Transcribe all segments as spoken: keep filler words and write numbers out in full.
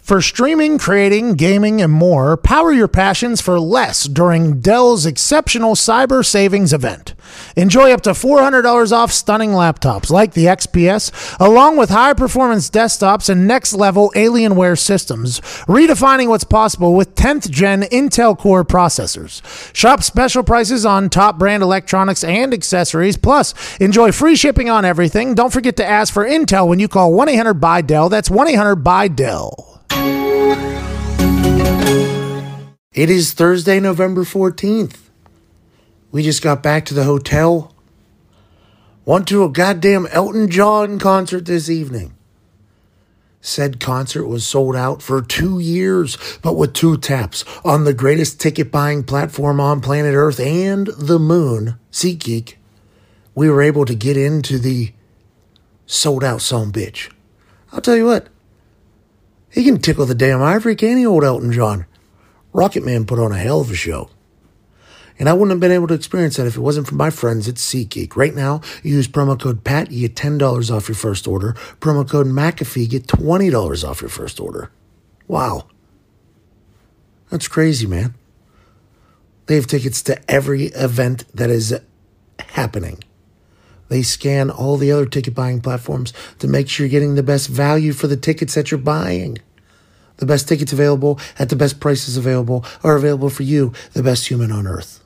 For streaming, creating, gaming, and more, power your passions for less during Dell's exceptional cyber savings event. Enjoy up to four hundred dollars off stunning laptops like the X P S, along with high-performance desktops and next-level Alienware systems, redefining what's possible with tenth gen Intel Core processors. Shop special prices on top brand electronics and accessories, plus enjoy free shipping on everything. Don't forget to ask for Intel when you call one eight hundred B Y Dell. That's one eight hundred B Y Dell. It is Thursday, November fourteenth. We just got back to the hotel. Went to a goddamn Elton John concert this evening. Said concert was sold out for two years, but with two taps on the greatest ticket buying platform on planet Earth and the moon, SeatGeek, we were able to get into the sold out son bitch. I'll tell you what, he can tickle the damn ivory, can't he, old Elton John? Rocket Man put on a hell of a show. And I wouldn't have been able to experience that if it wasn't for my friends at SeatGeek. Right now, you use promo code PAT, you get ten dollars off your first order. Promo code McAfee, you get twenty dollars off your first order. Wow. That's crazy, man. They have tickets to every event that is happening. They scan all the other ticket buying platforms to make sure you're getting the best value for the tickets that you're buying. The best tickets available at the best prices available are available for you, the best human on earth.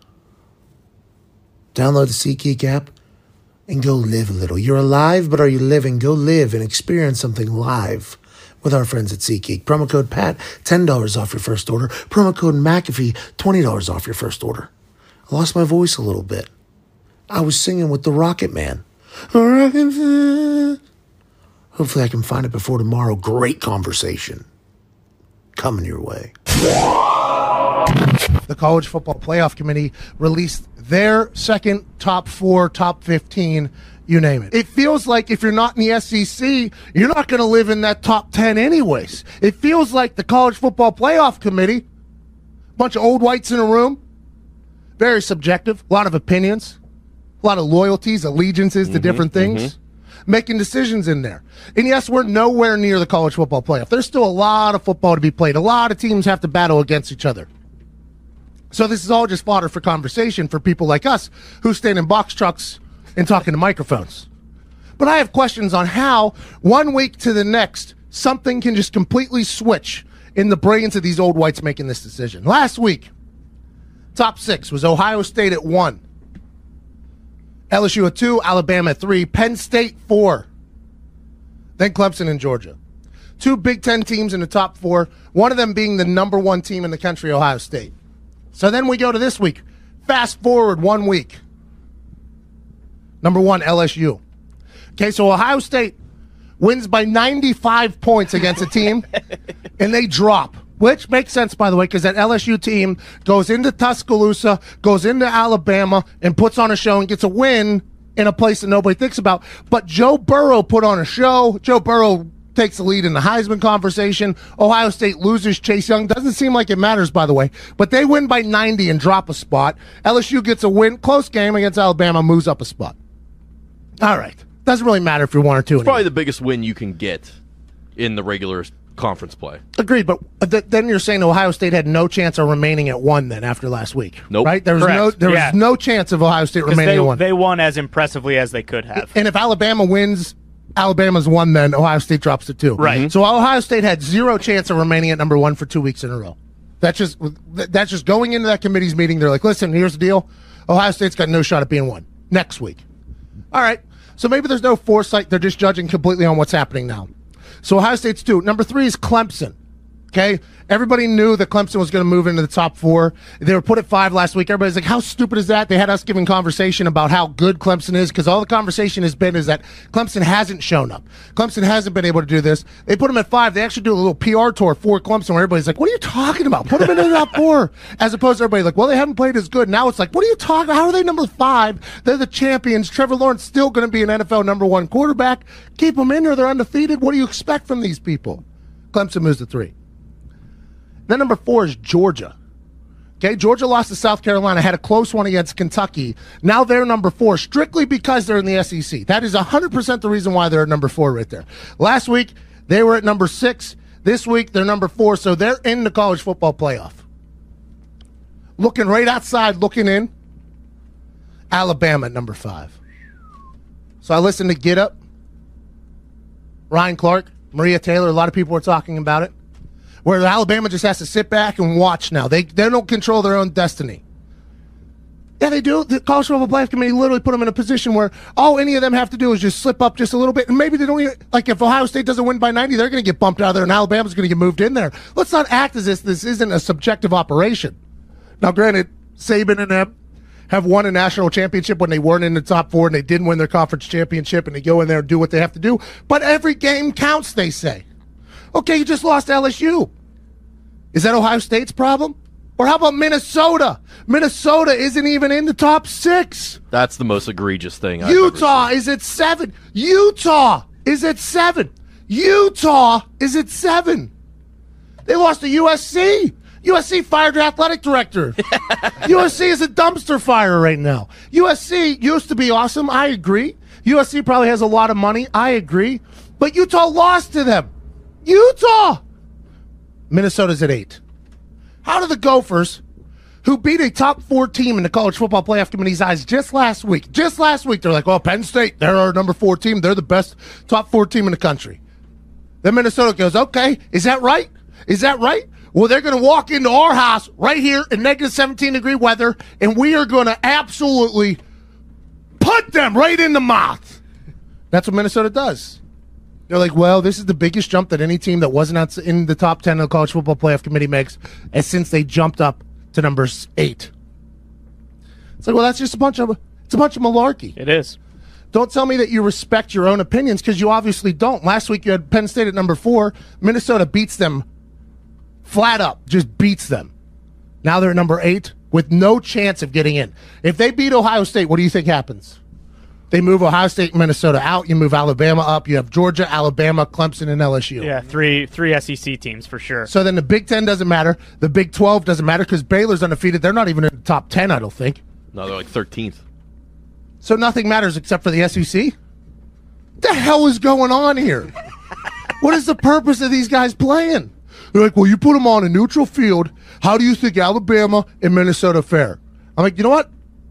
Download the SeatGeek app and go live a little. You're alive, but are you living? Go live and experience something live with our friends at SeatGeek. Promo code PAT, ten dollars off your first order. Promo code McAfee, twenty dollars off your first order. I lost my voice a little bit. I was singing with the Rocket Man. Hopefully I can find it before tomorrow. Great conversation coming your way. The College Football Playoff Committee released their second top four, top fifteen, you name it. It feels like if you're not in the S E C, you're not going to live in that top ten anyways. It feels like the College Football Playoff Committee, bunch of old whites in a room, very subjective, a lot of opinions, a lot of loyalties, allegiances mm-hmm, to different things. Mm-hmm. Making decisions in there. And yes, we're nowhere near the college football playoff. There's still a lot of football to be played. A lot of teams have to battle against each other. So this is all just fodder for conversation for people like us who stand in box trucks and talking to microphones. But I have questions on how, one week to the next, something can just completely switch in the brains of these old whites making this decision. Last week, top six was Ohio State at one. L S U at two, Alabama at three, Penn State four, then Clemson and Georgia. Two Big Ten teams in the top four, one of them being the number one team in the country, Ohio State. So then we go to this week. Fast forward one week. Number one, L S U. Okay, so Ohio State wins by ninety-five points against a team, and they drop. Which makes sense, by the way, because that L S U team goes into Tuscaloosa, goes into Alabama, and puts on a show and gets a win in a place that nobody thinks about. But Joe Burrow put on a show. Joe Burrow takes the lead in the Heisman conversation. Ohio State loses Chase Young. Doesn't seem like it matters, by the way. But they win by ninety and drop a spot. L S U gets a win. Close game against Alabama, moves up a spot. All right. Doesn't really matter if you're one or two. It's probably the biggest win you can get in the regular conference play. Agreed, but th- then you're saying Ohio State had no chance of remaining at one then after last week. Nope. Right? There was Correct. no there yeah. was no chance of Ohio State remaining they, at one. They won as impressively as they could have. And if Alabama wins, Alabama's one, then Ohio State drops to two. Right. So Ohio State had zero chance of remaining at number one for two weeks in a row. That's just that's just going into that committee's meeting. They're like, listen, here's the deal. Ohio State's got no shot at being one next week. All right. So maybe there's no foresight. They're just judging completely on what's happening now. So Ohio State's two. Number three is Clemson. Okay, everybody knew that Clemson was going to move into the top four. They were put at five last week. Everybody's like, how stupid is that? They had us giving conversation about how good Clemson is because all the conversation has been is that Clemson hasn't shown up. Clemson hasn't been able to do this. They put them at five. They actually do a little P R tour for Clemson where everybody's like, what are you talking about? Put them into the top four. As opposed to everybody like, well, they haven't played as good. Now it's like, what are you talking about? How are they number five? They're the champions. Trevor Lawrence still going to be an N F L number one quarterback. Keep them in there. They're undefeated. What do you expect from these people? Clemson moves to three. Then number four is Georgia. Okay, Georgia lost to South Carolina, had a close one against Kentucky. Now they're number four, strictly because they're in the S E C. That is one hundred percent the reason why they're at number four right there. Last week, they were at number six. This week, they're number four, so they're in the college football playoff. Looking right outside, looking in, Alabama at number five. So I listened to Get Up, Ryan Clark, Maria Taylor. A lot of people were talking about it, where Alabama just has to sit back and watch now. They, they don't control their own destiny. Yeah, they do. The College Football Playoff Committee literally put them in a position where all any of them have to do is just slip up just a little bit. And maybe they don't even, like if Ohio State doesn't win by ninety, they're going to get bumped out of there and Alabama's going to get moved in there. Let's not act as if this isn't a subjective operation. Now, granted, Saban and them have won a national championship when they weren't in the top four and they didn't win their conference championship and they go in there and do what they have to do. But every game counts, they say. Okay, you just lost to L S U. Is that Ohio State's problem? Or how about Minnesota? Minnesota isn't even in the top six. That's the most egregious thing I've Utah ever seen. is at seven. Utah is at seven. Utah is at seven. They lost to U S C. U S C fired their athletic director. U S C is a dumpster fire right now. U S C used to be awesome. I agree. U S C probably has a lot of money. I agree. But Utah lost to them. Utah. Minnesota's at eight. How do the Gophers, who beat a top four team in the College Football Playoff Committee's eyes just last week, just last week, they're like, well, Penn State, they're our number four team. They're the best top four team in the country. Then Minnesota goes, okay, is that right? Is that right? Well, they're going to walk into our house right here in negative seventeen degree weather, and we are going to absolutely put them right in the mouth. That's what Minnesota does. They're like, well, this is the biggest jump that any team that wasn't out in the top ten of the College Football Playoff Committee makes, and since they jumped up to number eight. It's like, well, that's just a bunch of it's a bunch of malarkey. It is. Don't tell me that you respect your own opinions, because you obviously don't. Last week you had Penn State at number four. Minnesota beats them flat up, just beats them. Now they're at number eight with no chance of getting in. If they beat Ohio State, what do you think happens? They move Ohio State and Minnesota out. You move Alabama up. You have Georgia, Alabama, Clemson, and L S U. Yeah, three three S E C teams for sure. So then the Big Ten doesn't matter. The Big twelve doesn't matter because Baylor's undefeated. They're not even in the top ten, I don't think. No, they're like thirteenth. So nothing matters except for the S E C? What the hell is going on here? What is the purpose of these guys playing? They're like, well, you put them on a neutral field. How do you think Alabama and Minnesota fare? I'm like, you know what?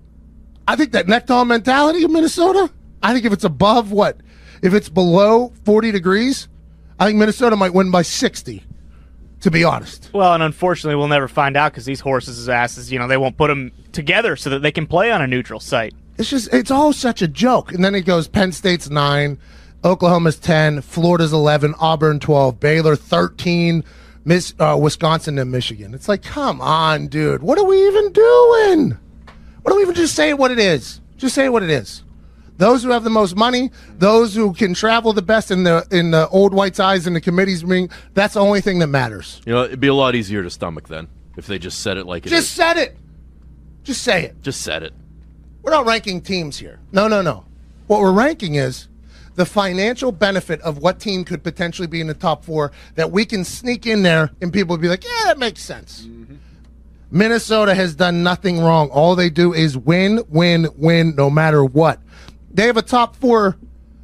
I think that neck-on mentality of Minnesota, I think if it's above what? If it's below forty degrees, I think Minnesota might win by sixty, to be honest. Well, and unfortunately, we'll never find out because these horses' asses, you know, they won't put them together so that they can play on a neutral site. It's just, it's all such a joke. And then it goes Penn State's nine, Oklahoma's ten, Florida's eleven, Auburn twelve, Baylor thirteen, Miss, uh, Wisconsin and Michigan. It's like, come on, dude. What are we even doing? Why don't we even just say it what it is? Just say it what it is. Those who have the most money, those who can travel the best in the in the old white's eyes in the committee's ring, that's the only thing that matters. You know, it'd be a lot easier to stomach then if they just said it like it Just is. said it. Just say it. Just said it. We're not ranking teams here. No, no, no. What we're ranking is the financial benefit of what team could potentially be in the top four that we can sneak in there and people would be like, yeah, that makes sense. Mm-hmm. Minnesota has done nothing wrong. All they do is win, win, win, no matter what. They have a top four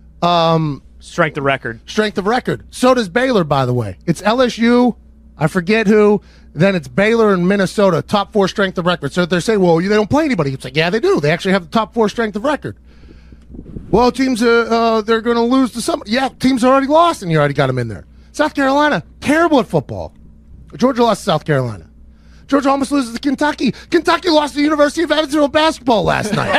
um, strength of record. Strength of record. So does Baylor, by the way. It's L S U, I forget who, then it's Baylor and Minnesota, top four strength of record. So they're saying, well, they don't play anybody. It's like, yeah, they do. They actually have the top four strength of record. Well, teams, uh, uh, they're going to lose to somebody. Yeah, teams already lost, and you already got them in there. South Carolina, terrible at football. Georgia lost to South Carolina. Georgia almost loses to Kentucky. Kentucky lost to the University of Evansville basketball last night.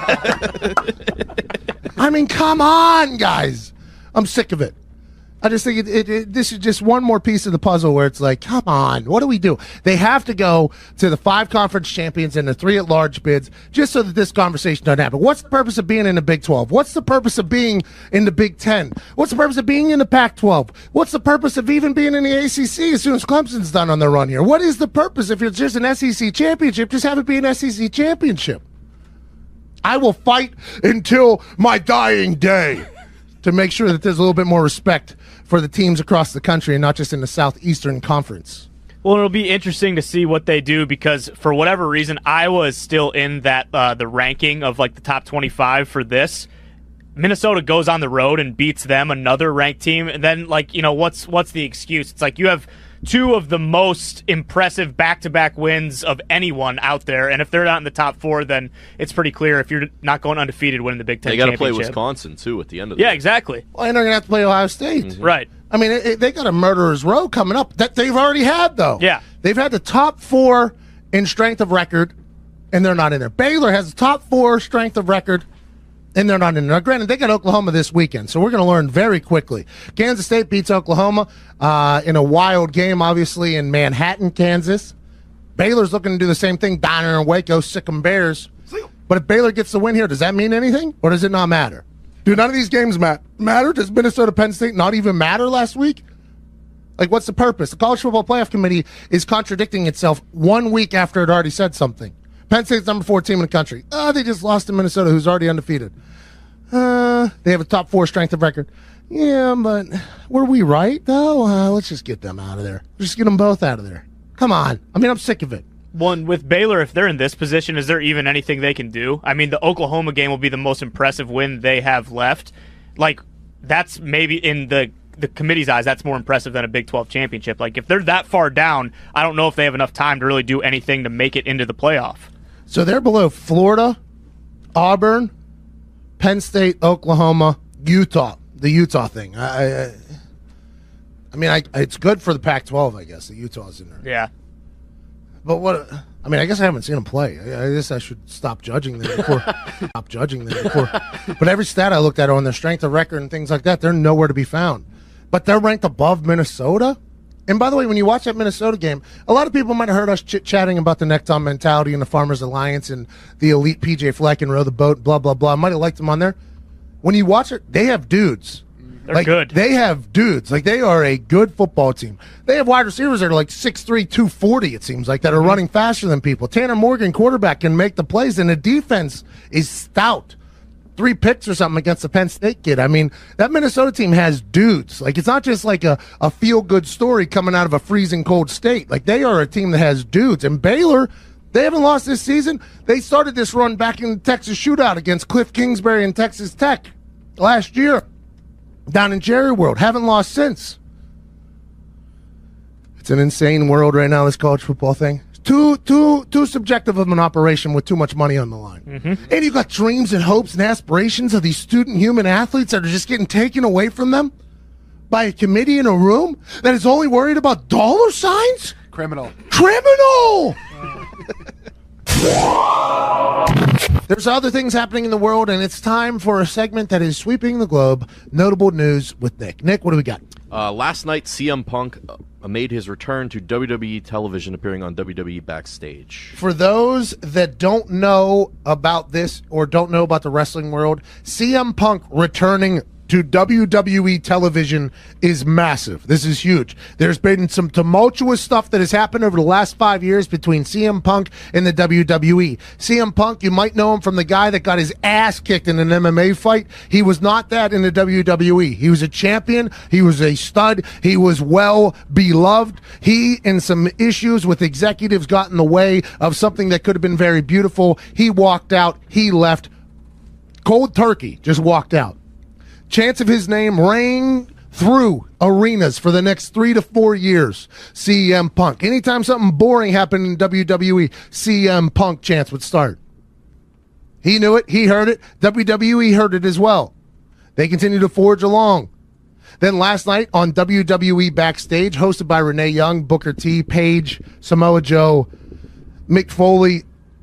I mean, come on, guys. I'm sick of it. I just think it, it, it, this is just one more piece of the puzzle where it's like, come on, what do we do? They have to go to the five conference champions and the three at-large bids just so that this conversation doesn't happen. What's the purpose of being in the Big twelve? What's the purpose of being in the Big ten? What's the purpose of being in the Pac twelve? What's the purpose of even being in the A C C as soon as Clemson's done on their run here? What is the purpose if it's just an S E C championship? Just have it be an S E C championship. I will fight until my dying day to make sure that there's a little bit more respect for the teams across the country and not just in the Southeastern Conference. Well, it'll be interesting to see what they do because for whatever reason, Iowa is still in that uh, the ranking of like the top twenty-five for this. Minnesota goes on the road and beats them, another ranked team, and then, like, you know, what's what's the excuse? It's like you have two of the most impressive back-to-back wins of anyone out there, and if they're not in the top four, then it's pretty clear if you're not going undefeated winning the Big Ten They got to championship. play Wisconsin, too, at the end of the Yeah, day. exactly. Well, and they're going to have to play Ohio State. Mm-hmm. Right. I mean, it, it, they got a murderer's row coming up that they've already had, though. Yeah. They've had the top four in strength of record, and they're not in there. Baylor has the top four strength of record, and they're not in there. Now, granted, they got Oklahoma this weekend, so we're going to learn very quickly. Kansas State beats Oklahoma uh, in a wild game, obviously, in Manhattan, Kansas. Baylor's looking to do the same thing down there in Waco, sick 'em Bears. But if Baylor gets the win here, does that mean anything, or does it not matter? Do none of these games mat- matter? Does Minnesota Penn State not even matter last week? Like, what's the purpose? The College Football Playoff Committee is contradicting itself one week after it already said something. Penn State's number four team in the country. Oh, they just lost to Minnesota, who's already undefeated. Uh, they have a top four strength of record. Yeah, but were we right, though? Uh, let's just get them out of there. Just get them both out of there. Come on. I mean, I'm sick of it. One with Baylor, if they're in this position, is there even anything they can do? I mean, the Oklahoma game will be the most impressive win they have left. Like, that's maybe in the the committee's eyes, that's more impressive than a Big twelve championship. Like, if they're that far down, I don't know if they have enough time to really do anything to make it into the playoff. So they're below Florida, Auburn, Penn State, Oklahoma, Utah. The Utah thing. I, I, I mean, I, it's good for the Pac twelve, I guess, that Utah's in there. Yeah. But what? I mean, I guess I haven't seen them play. I, I guess I should stop judging them before. stop judging them before. But every stat I looked at on their strength of record and things like that, they're nowhere to be found. But they're ranked above Minnesota. And by the way, when you watch that Minnesota game, a lot of people might have heard us chit-chatting about the Necton mentality and the Farmers Alliance and the elite P J Fleck and row the boat, blah, blah, blah. I might have liked them on there. When you watch it, they have dudes. They're like, good. They have dudes. Like, they are a good football team. They have wide receivers that are like six three, two forty, it seems like, that are mm-hmm. running faster than people. Tanner Morgan, quarterback, can make the plays, and the defense is stout. Three picks or something against the Penn State kid. I mean, that Minnesota team has dudes. Like, it's not just like a, a feel-good story coming out of a freezing cold state. Like, they are a team that has dudes. And Baylor, they haven't lost this season. They started this run back in the Texas shootout against Cliff Kingsbury and Texas Tech last year down in Jerry World. Haven't lost since. It's an insane world right now, this college football thing. Too, too, too subjective of an operation with too much money on the line. Mm-hmm. And you got dreams and hopes and aspirations of these student human athletes that are just getting taken away from them by a committee in a room that is only worried about dollar signs? Criminal. Criminal! There's other things happening in the world, and it's time for a segment that is sweeping the globe. Notable news with Nick. Nick, what do we got? Uh, last night, C M Punk uh, made his return to W W E television, appearing on W W E Backstage. For those that don't know about this or don't know about the wrestling world, C M Punk returning to W W E television is massive. This is huge. There's been some tumultuous stuff that has happened over the last five years between C M Punk and the W W E. C M Punk, you might know him from the guy that got his ass kicked in an M M A fight. He was not that in the W W E. He was a champion. He was a stud. He was well beloved. He and some issues with executives got in the way of something that could have been very beautiful. He walked out. He left. Cold turkey. Just walked out. Chance of his name rang through arenas for the next three to four years. C M Punk. Anytime something boring happened in W W E, C M Punk chance would start. He knew it. He heard it. W W E heard it as well. They continued to forge along. Then last night on W W E Backstage, hosted by Renee Young, Booker T, Paige, Samoa Joe, Mick Foley,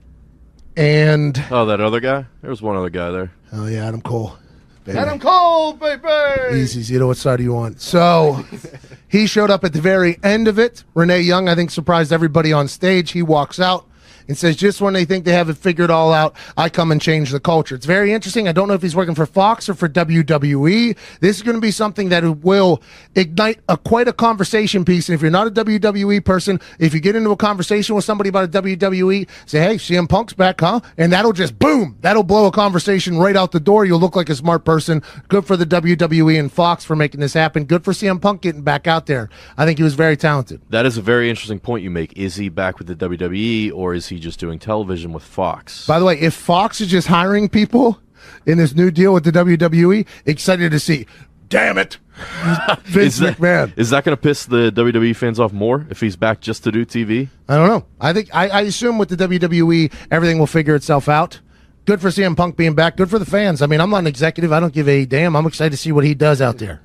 and... Oh, that other guy? There was one other guy there. Oh, yeah, Adam Cole. Baby. Adam Cole, baby! Easy, you know what side do you want. So he showed up at the very end of it. Renee Young, I think, surprised everybody on stage. He walks out and says, just when they think they have it figured all out, I come and change the culture. It's very interesting. I don't know if he's working for Fox or for W W E. This is going to be something that will ignite a quite a conversation piece. And if you're not a W W E person, if you get into a conversation with somebody about a W W E, say, hey, C M Punk's back, huh? And that'll just, boom, that'll blow a conversation right out the door. You'll look like a smart person. Good for the W W E and Fox for making this happen. Good for C M Punk getting back out there. I think he was very talented. That is a very interesting point you make. Is he back with the W W E, or is he just doing television with Fox? By the way, if Fox is just hiring people in this new deal with the W W E. Excited to see. Damn it. Vince is that, McMahon. Is that going to piss the W W E fans off more if he's back just to do T V? I don't know. I think I, I assume with the W W E, everything will figure itself out. Good for C M Punk being back. Good for the fans. I mean, I'm not an executive. I don't give a damn. I'm excited to see what he does out there.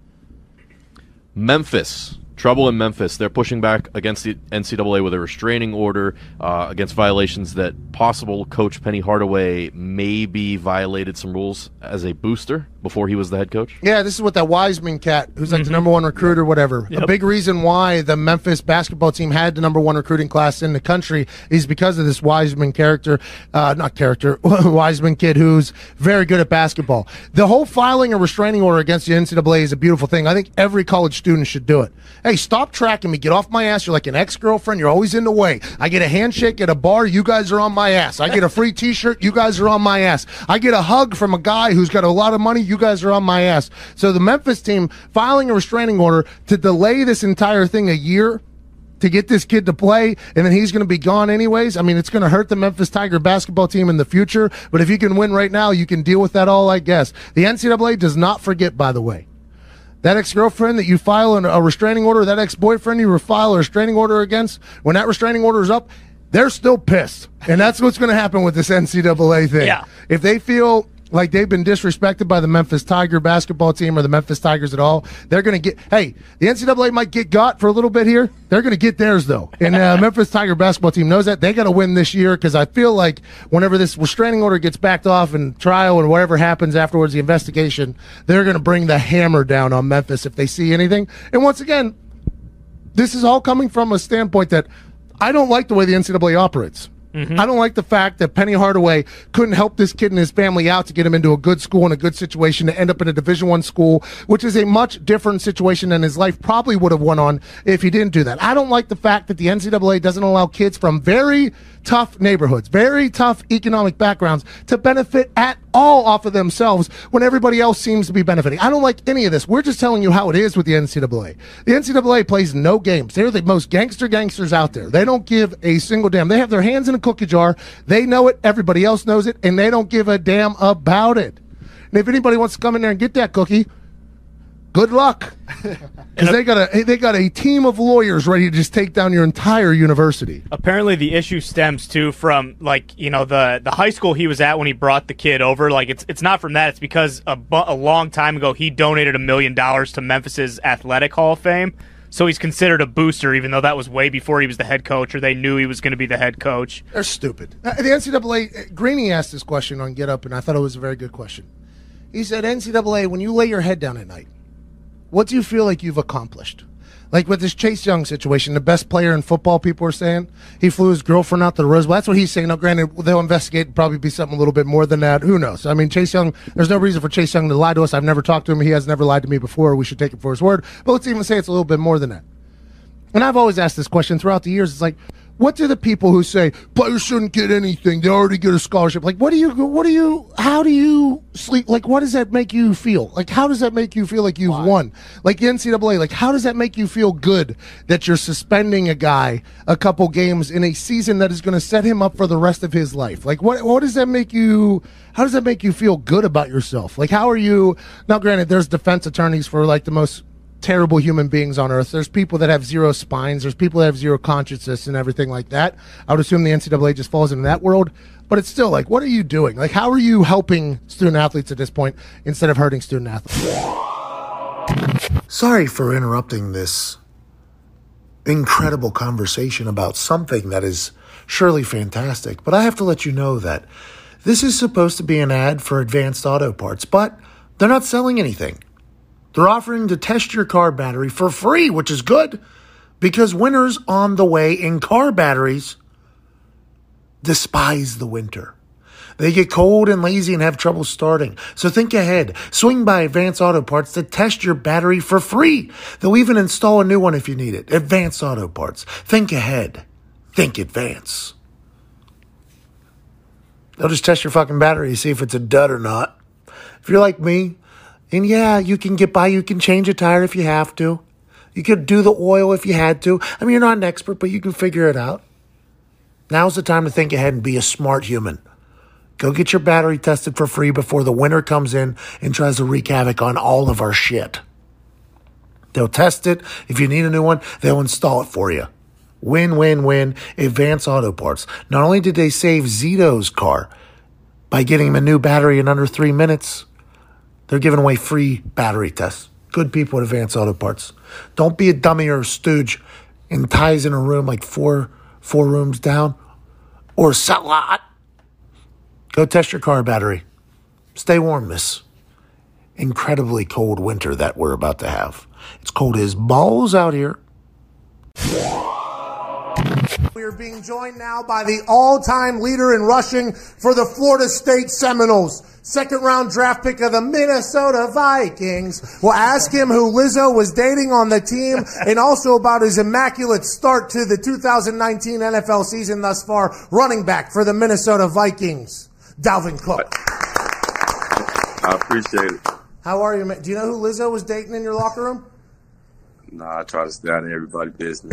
Memphis. Trouble in Memphis. They're pushing back against the N C double A with a restraining order uh, against violations that possible coach Penny Hardaway maybe violated some rules as a booster before he was the head coach. Yeah, this is what that Wiseman cat, who's like mm-hmm. the number one recruiter, whatever. Yep. A big reason why the Memphis basketball team had the number one recruiting class in the country is because of this Wiseman character, uh, not character, Wiseman kid who's very good at basketball. The whole filing a restraining order against the N C double A is a beautiful thing. I think every college student should do it. Hey, stop tracking me. Get off my ass. You're like an ex-girlfriend. You're always in the way. I get a handshake at a bar. You guys are on my ass. I get a free T-shirt. You guys are on my ass. I get a hug from a guy who's got a lot of money. You guys are on my ass. So the Memphis team filing a restraining order to delay this entire thing a year to get this kid to play, and then he's going to be gone anyways. I mean, it's going to hurt the Memphis Tiger basketball team in the future, but if you can win right now, you can deal with that all, I guess. The N C double A does not forget, by the way. That ex-girlfriend that you file a restraining order, that ex-boyfriend you file a restraining order against, when that restraining order is up, they're still pissed. And that's what's going to happen with this N C double A thing. Yeah. If they feel like they've been disrespected by the Memphis Tiger basketball team or the Memphis Tigers at all, they're going to get, hey, the N C double A might get got for a little bit here. They're going to get theirs, though. And uh, Memphis Tiger basketball team knows that. They got to win this year because I feel like whenever this restraining order gets backed off and trial and whatever happens afterwards, the investigation, they're going to bring the hammer down on Memphis if they see anything. And once again, this is all coming from a standpoint that I don't like the way the N C double A operates. Mm-hmm. I don't like the fact that Penny Hardaway couldn't help this kid and his family out to get him into a good school and a good situation to end up in a Division One school, which is a much different situation than his life probably would have went on if he didn't do that. I don't like the fact that the N C double A doesn't allow kids from very tough neighborhoods, very tough economic backgrounds to benefit at all off of themselves when everybody else seems to be benefiting. I don't like any of this. We're just telling you how it is with the N C double A. The N C double A plays no games. They're the most gangster gangsters out there. They don't give a single damn. They have their hands in a cookie jar. They know it. Everybody else knows it, and they don't give a damn about it. And if anybody wants to come in there and get that cookie, good luck. Because they got a they got a team of lawyers ready to just take down your entire university. Apparently, the issue stems too from like you know the the high school he was at when he brought the kid over. Like it's it's not from that. It's because a, bu- a long time ago he donated a million dollars to Memphis's Athletic Hall of Fame. So he's considered a booster, even though that was way before he was the head coach, or they knew he was going to be the head coach. They're stupid. Uh, the N C double A, Greeny asked this question on Get Up, and I thought it was a very good question. He said, N C double A, when you lay your head down at night, what do you feel like you've accomplished? Like with this Chase Young situation, the best player in football, people are saying, he flew his girlfriend out to the Rose Bowl. That's what he's saying. Now, granted, they'll investigate and probably be something a little bit more than that. Who knows? I mean, Chase Young, there's no reason for Chase Young to lie to us. I've never talked to him. He has never lied to me before. We should take it for his word. But let's even say it's a little bit more than that. And I've always asked this question throughout the years. It's like, what do the people who say players shouldn't get anything, they already get a scholarship? Like, what do you, what do you, how do you sleep? Like, what does that make you feel? Like, how does that make you feel like you've Why? won? Like the N C double A, like, how does that make you feel good that you're suspending a guy a couple games in a season that is going to set him up for the rest of his life? Like, what, what does that make you, how does that make you feel good about yourself? Like, how are you, now granted, there's defense attorneys for like the most terrible human beings on earth. There's people that have zero spines. There's people that have zero consciousness and everything like that. I would assume the N C double A just falls into that world. But it's still like, what are you doing? Like, how are you helping student athletes at this point instead of hurting student athletes? Sorry for interrupting this incredible conversation about something that is surely fantastic, but I have to let you know that this is supposed to be an ad for Advanced Auto Parts, but they're not selling anything. They're offering to test your car battery for free, which is good, because winter's on the way and car batteries despise the winter. They get cold and lazy and have trouble starting. So think ahead. Swing by Advanced Auto Parts to test your battery for free. They'll even install a new one if you need it. Advanced Auto Parts. Think ahead. Think advance. They'll just test your fucking battery to see if it's a dud or not. If you're like me, and yeah, you can get by, you can change a tire if you have to. You could do the oil if you had to. I mean, you're not an expert, but you can figure it out. Now's the time to think ahead and be a smart human. Go get your battery tested for free before the winter comes in and tries to wreak havoc on all of our shit. They'll test it. If you need a new one, they'll install it for you. Win, win, win. Advance Auto Parts. Not only did they save Zito's car by getting him a new battery in under three minutes, they're giving away free battery tests. Good people at Advance Auto Parts. Don't be a dummy or a stooge and ties in a room like four four rooms down or a lot. Go test your car battery. Stay warm this incredibly cold winter that we're about to have. It's cold as balls out here. We are being joined now by the all-time leader in rushing for the Florida State Seminoles. Second round draft pick of the Minnesota Vikings. We'll ask him who Lizzo was dating on the team and also about his immaculate start to the two thousand nineteen N F L season thus far. Running back for the Minnesota Vikings, Dalvin Cook. I appreciate it. How are you, man? Do you know who Lizzo was dating in your locker room? Nah, I try to stay out of everybody's business.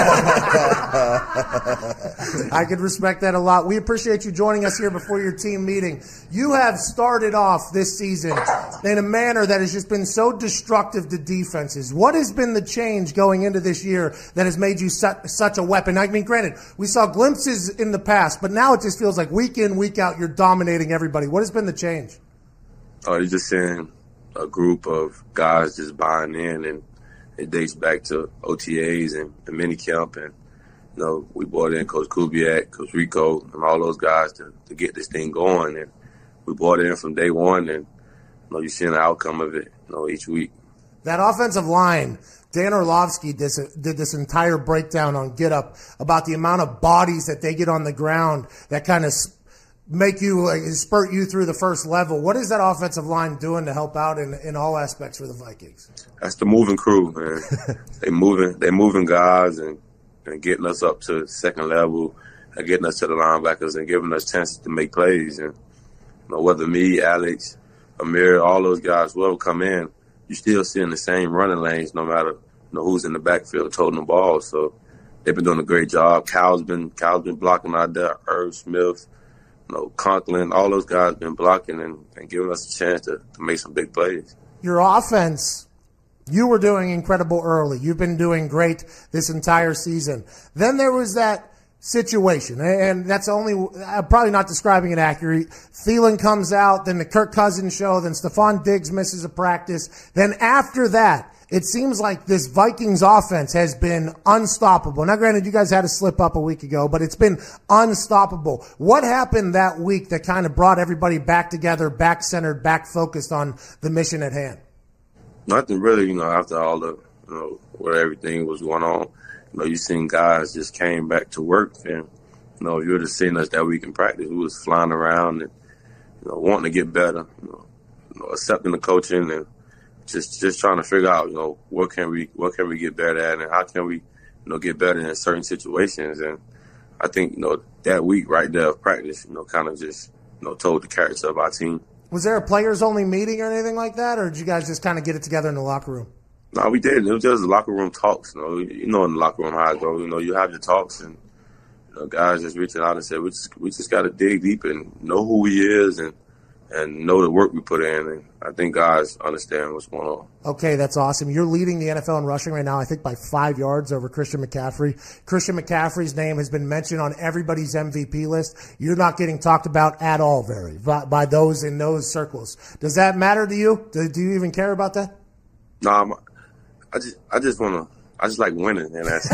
I could respect that a lot. We appreciate you joining us here before your team meeting. You have started off this season in a manner that has just been so destructive to defenses. What has been the change going into this year that has made you su- such a weapon? I mean, granted, we saw glimpses in the past, but now it just feels like week in, week out, you're dominating everybody. What has been the change? Oh, you're just seeing a group of guys just buying in, and it dates back to O T As and, and minicamp, and you know we brought in Coach Kubiak, Coach Rico, and all those guys to, to get this thing going, and we brought it in from day one, and you know you're seeing the outcome of it, you know, each week. That offensive line, Dan Orlovsky did, did this entire breakdown on Get Up about the amount of bodies that they get on the ground that kind of make you like, spurt you through the first level. What is that offensive line doing to help out in, in all aspects for the Vikings? That's the moving crew, man. they moving, they moving guys and, and getting us up to second level, and getting us to the linebackers and giving us chances to make plays. And you know, whether me, Alex, Amir, all those guys will come in, you still seeing the same running lanes no matter you know who's in the backfield toting the ball. So they've been doing a great job. Cal's been Cal's been blocking out there. Irv Smith, you know, Conklin, all those guys been blocking and, and giving us a chance to, to make some big plays. Your offense, you were doing incredible early. You've been doing great this entire season. Then there was that situation, and that's only I'm probably not describing it accurately. Thielen comes out, then the Kirk Cousins show, then Stephon Diggs misses a practice. Then after that, it seems like this Vikings offense has been unstoppable. Now, granted, you guys had a slip up a week ago, but it's been unstoppable. What happened that week that kind of brought everybody back together, back centered, back focused on the mission at hand? Nothing really, you know, after all the, you know, where everything was going on. You know, you seen guys just came back to work, and, you know, if you would have seen us that week in practice, we was flying around and, you know, wanting to get better, you know, you know accepting the coaching and just just trying to figure out, you know, what can we what can we get better at and how can we, you know, get better in certain situations. And I think, you know, that week right there of practice, you know, kind of just, you know, told the character of our team. Was there a players-only meeting or anything like that, or did you guys just kind of get it together in the locker room? No, we did. It was just locker room talks. You know, you know, in the locker room how it goes. You know, you have your talks, and you know, guys just reaching out and said, we just we just got to dig deep and know who he is and and know the work we put in. And I think guys understand what's going on. Okay, that's awesome. You're leading the N F L in rushing right now, I think, by five yards over Christian McCaffrey. Christian McCaffrey's name has been mentioned on everybody's M V P list. You're not getting talked about at all, very by, by those in those circles. Does that matter to you? Do, do you even care about that? No, I'm, I just I just want to I just like winning, and that's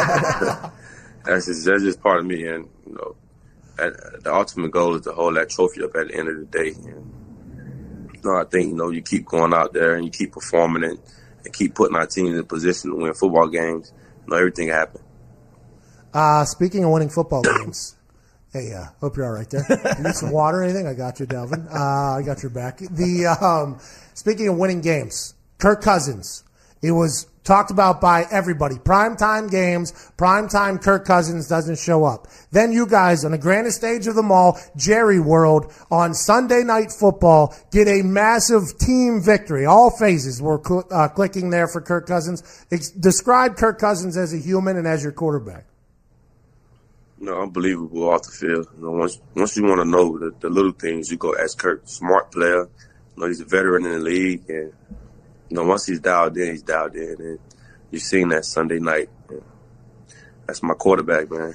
that's just that's just part of me. And you know, at, the ultimate goal is to hold that trophy up at the end of the day. And you know, I think you know you keep going out there and you keep performing and, and keep putting our team in a position to win football games. You know, everything can happen. Uh, speaking of winning football games, hey, uh, hope you're all right there. You need some water or anything? I got you, Dalvin. Uh, I got your back. The um, speaking of winning games, Kirk Cousins. It was talked about by everybody. Primetime games, primetime Kirk Cousins doesn't show up. Then you guys, on the grandest stage of them all, Jerry World, on Sunday Night Football, get a massive team victory. All phases were cl- uh, clicking there for Kirk Cousins. Ex- describe Kirk Cousins as a human and as your quarterback. you know, unbelievable off the field. You know, once once you want to know the, the little things, you go ask Kirk. Smart player. You know, he's a veteran in the league, and you know, once he's dialed in, he's dialed in, and you've seen that Sunday night. That's my quarterback, man.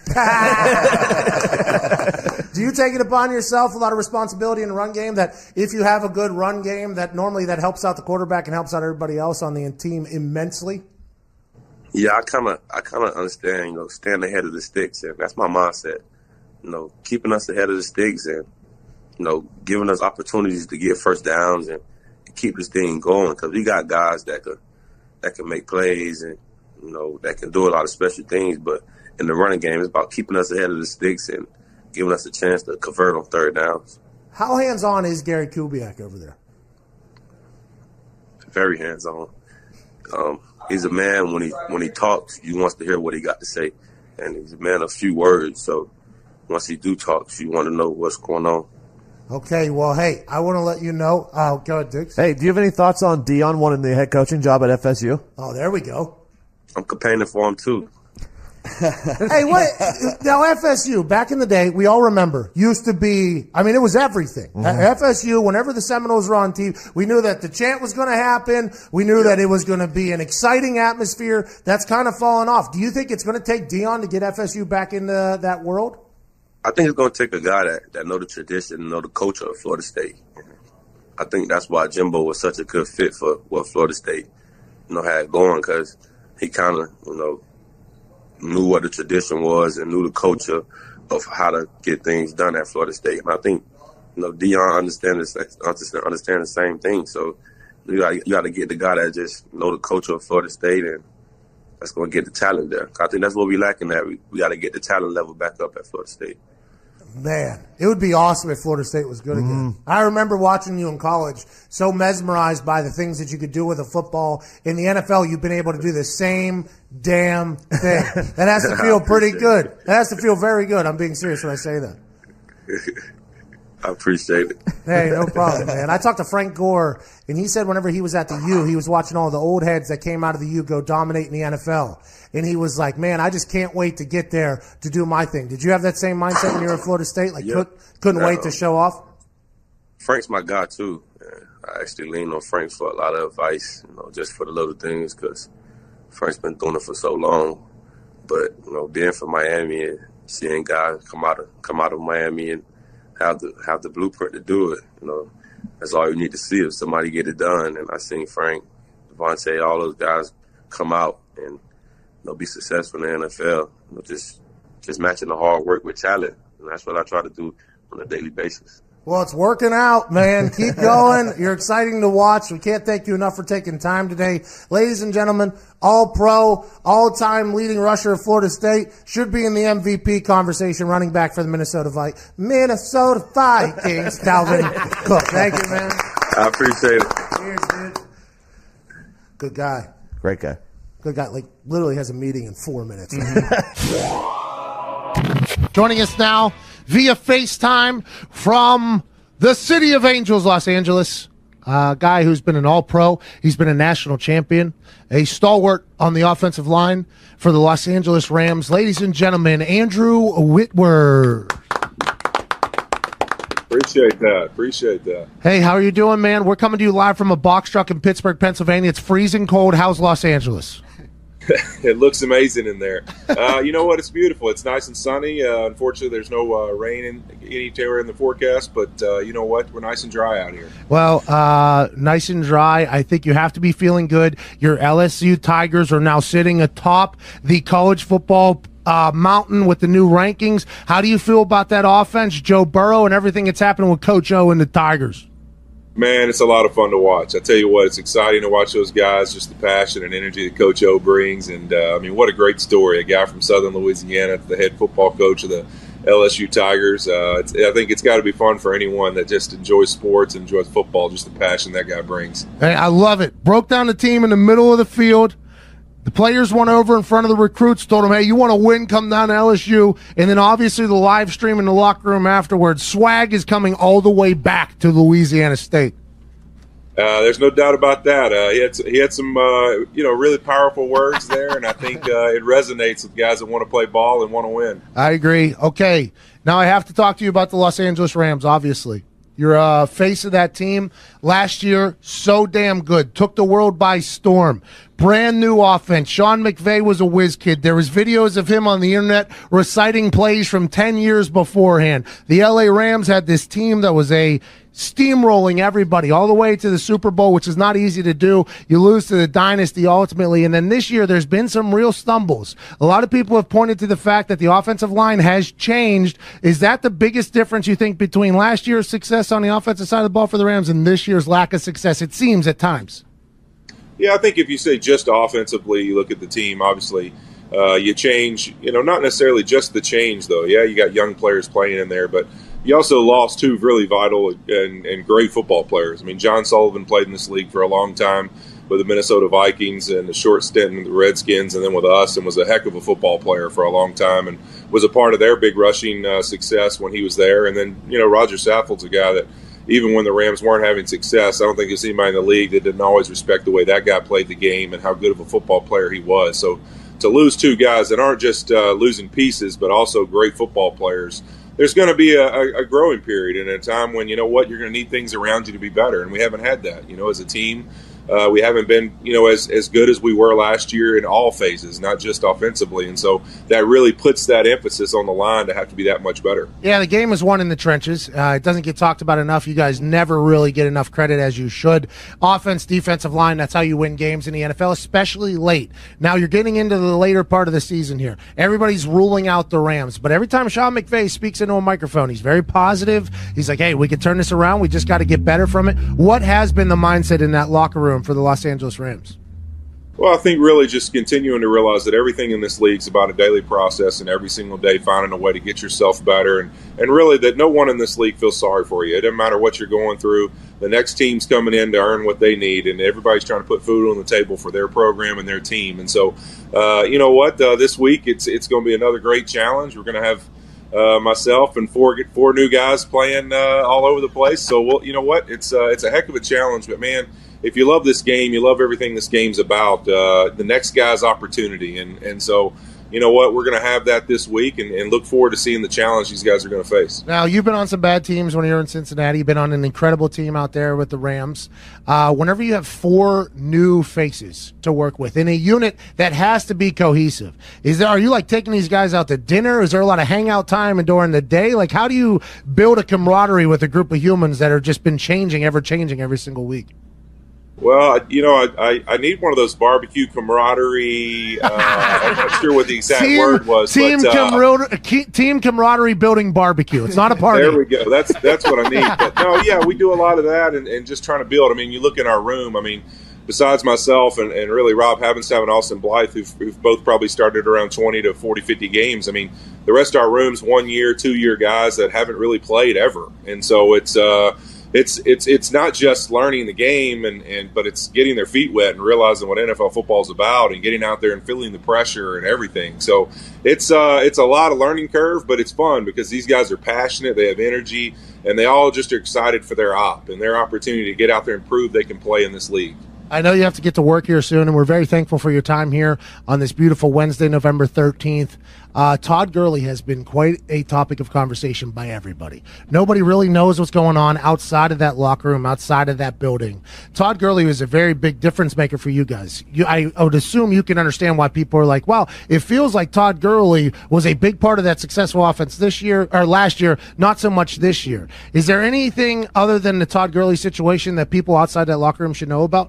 Do you take it upon yourself a lot of responsibility in the run game that if you have a good run game that normally that helps out the quarterback and helps out everybody else on the team immensely? Yeah, I kind of I kind of understand, you know, staying ahead of the sticks, and that's my mindset. You know, keeping us ahead of the sticks and, you know, giving us opportunities to get first downs and keep this thing going because we got guys that could, that can make plays and, you know, that can do a lot of special things, but in the running game, it's about keeping us ahead of the sticks and giving us a chance to convert on third downs. How hands-on is Gary Kubiak over there? Very hands-on. Um, he's a man, when he when he talks, you wants to hear what he got to say. And he's a man of few words, so once he do talk, you want to know what's going on. Okay, well, hey, I want to let you know. Uh, go ahead, Diggs. Hey, do you have any thoughts on Deion wanting the head coaching job at F S U? Oh, there we go. I'm campaigning for him, too. Hey, what? Now, F S U, back in the day, we all remember, used to be, I mean, it was everything. Mm-hmm. F S U, whenever the Seminoles were on T V, we knew that the chant was going to happen. We knew that it was going to be an exciting atmosphere. That's kind of fallen off. Do you think it's going to take Deion to get F S U back into that world? I think it's going to take a guy that, that know the tradition and know the culture of Florida State. I think that's why Jimbo was such a good fit for what Florida State, you know, had going, because he kind of, you know, knew what the tradition was and knew the culture of how to get things done at Florida State. And I think, you know, Deion understands understand, understand the same thing. So you got you got to get the guy that just know the culture of Florida State, and that's going to get the talent there. I think that's what we lacking at. We, we got to get the talent level back up at Florida State. Man, it would be awesome if Florida State was good again. Mm. I remember watching you in college, so mesmerized by the things that you could do with a football. In the N F L, you've been able to do the same damn thing. That has to feel pretty good. That has to feel very good. I'm being serious when I say that. I appreciate it. Hey, no problem, man. I talked to Frank Gore, and he said whenever he was at the U, he was watching all the old heads that came out of the U go dominate in the N F L. And he was like, man, I just can't wait to get there to do my thing. Did you have that same mindset when you were at Florida State? Like, yep. could, couldn't yeah. wait to show off? Frank's my guy, too. I actually lean on Frank for a lot of advice, you know, just for the little things, because Frank's been doing it for so long. But, you know, being from Miami and seeing guys come out of come out of Miami and have the have the blueprint to do it, you know, that's all you need to see if somebody get it done. And I seen Frank, Devontae, all those guys come out and, you know, be successful in the N F L. You know, just just matching the hard work with talent, and that's what I try to do on a daily basis. Well, it's working out, man. Keep going. You're exciting to watch. We can't thank you enough for taking time today. Ladies and gentlemen, all-pro, all-time leading rusher of Florida State, should be in the M V P conversation, running back for the Minnesota Vikings. Minnesota Vikings, Dalvin Cook. Thank you, man. I appreciate it. Cheers, dude. Good guy. Great guy. Good guy. Like, literally has a meeting in four minutes. Mm-hmm. Joining us now via FaceTime from the City of Angels, Los Angeles. A uh, guy who's been an all-pro. He's been a national champion, a stalwart on the offensive line for the Los Angeles Rams. Ladies and gentlemen, Andrew Whitworth. Appreciate that. Appreciate that. Hey, how are you doing, man? We're coming to you live from a box truck in Pittsburgh, Pennsylvania. It's freezing cold. How's Los Angeles? It looks amazing in there. Uh, you know what? It's beautiful. It's nice and sunny. Uh, unfortunately, there's no uh, rain in, anywhere in the forecast, but uh, you know what? We're nice and dry out here. Well, uh, nice and dry. I think you have to be feeling good. Your L S U Tigers are now sitting atop the college football uh, mountain with the new rankings. How do you feel about that offense, Joe Burrow, and everything that's happening with Coach O and the Tigers? Man, it's a lot of fun to watch. I tell you what, it's exciting to watch those guys, just the passion and energy that Coach O brings. And, uh, I mean, what a great story. A guy from Southern Louisiana, the head football coach of the L S U Tigers. Uh, it's, I think it's got to be fun for anyone that just enjoys sports and enjoys football, just the passion that guy brings. Hey, I love it. Broke down the team in the middle of the field. The players went over in front of the recruits, told them, hey, you want to win, come down to L S U. And then obviously the live stream in the locker room afterwards. Swag is coming all the way back to Louisiana State. Uh, there's no doubt about that. Uh, he had he had some uh, you know really powerful words there, and I think uh, it resonates with guys that want to play ball and want to win. I agree. Okay, now I have to talk to you about the Los Angeles Rams. Obviously, you're a face of that team. Last year, so damn good. Took the world by storm. Brand new offense. Sean McVay was a whiz kid. There was videos of him on the internet reciting plays from ten years beforehand. The L A Rams had this team that was a steamrolling everybody all the way to the Super Bowl, which is not easy to do. You lose to the dynasty ultimately. And then this year, there's been some real stumbles. A lot of people have pointed to the fact that the offensive line has changed. Is that the biggest difference, you think, between last year's success on the offensive side of the ball for the Rams and this year's lack of success? It seems at times. Yeah, I think if you say just offensively, you look at the team, obviously, uh, you change, you know, not necessarily just the change, though. Yeah, you got young players playing in there, but you also lost two really vital and, and great football players. I mean, John Sullivan played in this league for a long time with the Minnesota Vikings and a short stint in the Redskins and then with us, and was a heck of a football player for a long time and was a part of their big rushing uh, success when he was there. And then, you know, Roger Saffold's a guy that even when the Rams weren't having success, I don't think there's anybody in the league that didn't always respect the way that guy played the game and how good of a football player he was. So to lose two guys that aren't just uh, losing pieces but also great football players, there's going to be a, a growing period and a time when, you know what, you're going to need things around you to be better, and we haven't had that. You know, as a team, uh, we haven't been, you know, as, as good as we were last year in all phases, not just offensively, and so that really puts that emphasis on the line to have to be that much better. Yeah, the game is won in the trenches. Uh, it doesn't get talked about enough. You guys never really get enough credit as you should. Offense, defensive line, that's how you win games in the N F L, especially late. Now you're getting into the later part of the season here. Everybody's ruling out the Rams, but every time Sean McVay speaks into a microphone, he's very positive. He's like, hey, we can turn this around. We just got to get better from it. What has been the mindset in that locker room for the Los Angeles Rams? Well, I think really just continuing to realize that everything in this league is about a daily process and every single day finding a way to get yourself better, and, and really that no one in this league feels sorry for you. It doesn't matter what you're going through. The next team's coming in to earn what they need, and everybody's trying to put food on the table for their program and their team. And so, uh, you know what, uh, this week it's it's going to be another great challenge. We're going to have uh, myself and four four new guys playing uh, all over the place. So, we'll, you know what, it's uh, it's a heck of a challenge, but man, if you love this game, you love everything this game's about, uh, the next guy's opportunity. And, and so, you know what, we're going to have that this week and, and look forward to seeing the challenge these guys are going to face. Now, you've been on some bad teams when you were in Cincinnati. You've been on an incredible team out there with the Rams. Uh, whenever you have four new faces to work with in a unit that has to be cohesive, is there, are you like taking these guys out to dinner? Is there a lot of hangout time and during the day? Like, how do you build a camaraderie with a group of humans that have just been changing, ever changing every single week? Well, you know, I, I, I need one of those barbecue camaraderie. Uh, I'm not sure what the exact team, word was. Team, but, uh, camaraderie, team camaraderie building barbecue. It's not a party. There we go. That's that's what I need. But no, yeah, we do a lot of that and, and just trying to build. I mean, you look in our room. I mean, besides myself and, and really Rob Havenstav and Austin Blythe, who've, who've both probably started around twenty to forty, fifty games. I mean, the rest of our room's one year, two year guys that haven't really played ever. And so it's uh, it's it's it's not just learning the game, and, and but it's getting their feet wet and realizing what N F L football is about and getting out there and feeling the pressure and everything. So it's uh, it's a lot of learning curve, but it's fun because these guys are passionate, they have energy, and they all just are excited for their op and their opportunity to get out there and prove they can play in this league. I know you have to get to work here soon, and we're very thankful for your time here on this beautiful Wednesday, November thirteenth. Uh, Todd Gurley has been quite a topic of conversation by everybody. Nobody really knows what's going on outside of that locker room, outside of that building. Todd Gurley was a very big difference maker for you guys. You, I, I would assume you can understand why people are like, wow, it feels like Todd Gurley was a big part of that successful offense this year, or last year, not so much this year. Is there anything other than the Todd Gurley situation that people outside that locker room should know about?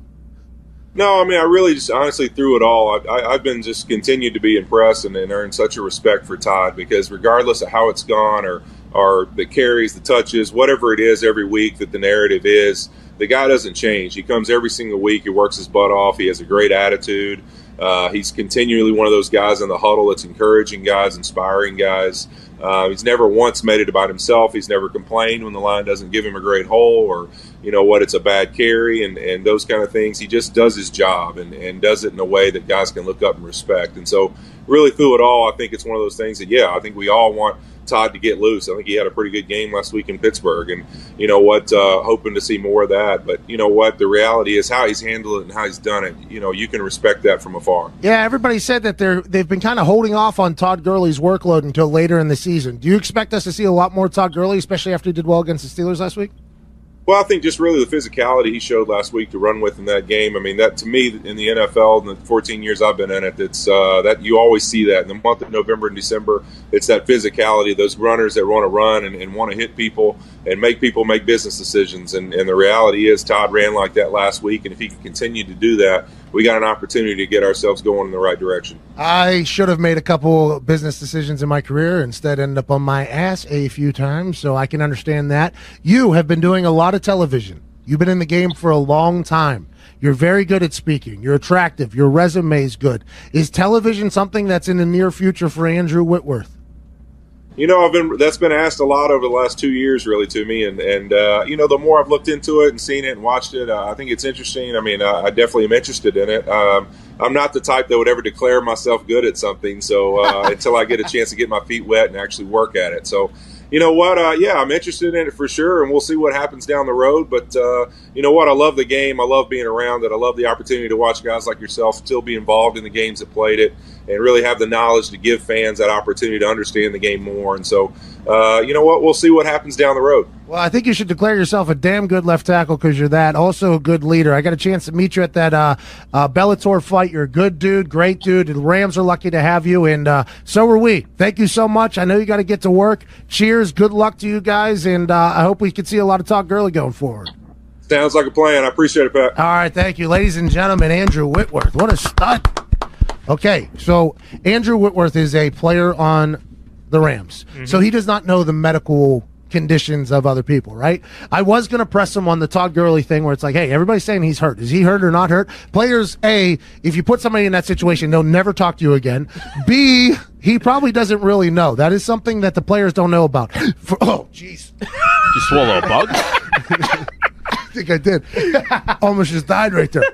No, I mean, I really just honestly through it all, I, I, I've been just continued to be impressed and, and earn such a respect for Todd because regardless of how it's gone or, or the carries, the touches, whatever it is every week that the narrative is, the guy doesn't change. He comes every single week. He works his butt off. He has a great attitude. Uh, he's continually one of those guys in the huddle that's encouraging guys, inspiring guys. Uh, he's never once made it about himself. He's never complained when the line doesn't give him a great hole or, you know what, it's a bad carry and, and those kind of things. He just does his job and, and does it in a way that guys can look up and respect. And so really through it all, I think it's one of those things that, yeah, I think we all want Todd to get loose. I think he had a pretty good game last week in Pittsburgh, and you know what, uh, hoping to see more of that. But you know what, the reality is how he's handled it and how he's done it. You know, you can respect that from afar. Yeah, everybody said that they're they've been kind of holding off on Todd Gurley's workload until later in the season. Do you expect us to see a lot more Todd Gurley, especially after he did well against the Steelers last week? Well, I think just really the physicality he showed last week to run with in that game. I mean, that to me in the N F L in the fourteen years I've been in it, it's uh, that you always see that in the month of November and December. It's that physicality, those runners that want to run and, and want to hit people and make people make business decisions. And, and the reality is, Todd ran like that last week, and if he can continue to do that, we got an opportunity to get ourselves going in the right direction. I should have made a couple business decisions in my career, instead ended up on my ass a few times, so I can understand that. You have been doing a lot of television. You've been in the game for a long time. You're very good at speaking. You're attractive. Your resume is good. Is television something that's in the near future for Andrew Whitworth? You know, I've been that's been asked a lot over the last two years, really, to me, and and uh, you know, the more I've looked into it and seen it and watched it, uh, I think it's interesting. I mean, uh, I definitely am interested in it. Um, I'm not the type that would ever declare myself good at something, so uh, until I get a chance to get my feet wet and actually work at it. So, you know what? Uh, yeah, I'm interested in it for sure, and we'll see what happens down the road. But uh, you know what? I love the game. I love being around it. I love the opportunity to watch guys like yourself still be involved in the games that played it, and really have the knowledge to give fans that opportunity to understand the game more. And so, uh, you know what? We'll see what happens down the road. Well, I think you should declare yourself a damn good left tackle because you're that. Also a good leader. I got a chance to meet you at that uh, uh, Bellator fight. You're a good dude, great dude. The Rams are lucky to have you, and uh, so are we. Thank you so much. I know you got to get to work. Cheers. Good luck to you guys, and uh, I hope we can see a lot of Todd Gurley going forward. Sounds like a plan. I appreciate it, Pat. All right, thank you. Ladies and gentlemen, Andrew Whitworth. What a stud. Okay, so Andrew Whitworth is a player on the Rams. Mm-hmm. So he does not know the medical conditions of other people, right? I was going to press him on the Todd Gurley thing where it's like, hey, everybody's saying he's hurt. Is he hurt or not hurt? Players, A, if you put somebody in that situation, they'll never talk to you again. B, he probably doesn't really know. That is something that the players don't know about. For, oh, jeez. You swallow a bug? I think I did. Almost just died right there.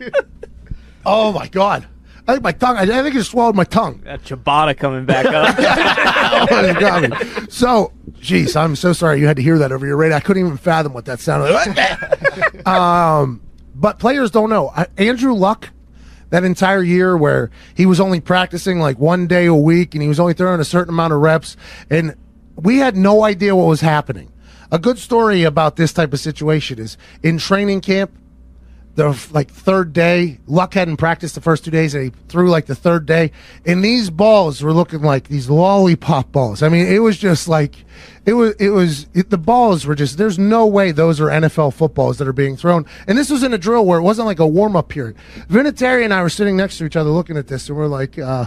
Oh, my God. I think my tongue, I think I just swallowed my tongue. That ciabatta coming back up. Oh, got me. So, geez, I'm so sorry you had to hear that over your radio. I couldn't even fathom what that sounded like. um, but players don't know. I, Andrew Luck, that entire year where he was only practicing like one day a week and he was only throwing a certain amount of reps, and we had no idea what was happening. A good story about this type of situation is in training camp, the like third day, Luck hadn't practiced the first two days, and he threw like the third day, and these balls were looking like these lollipop balls. I mean, it was just like it was. It was it, the balls were just. There's no way those are N F L footballs that are being thrown. And this was in a drill where it wasn't like a warm up period. Vinatieri and I were sitting next to each other looking at this, and we're like, uh,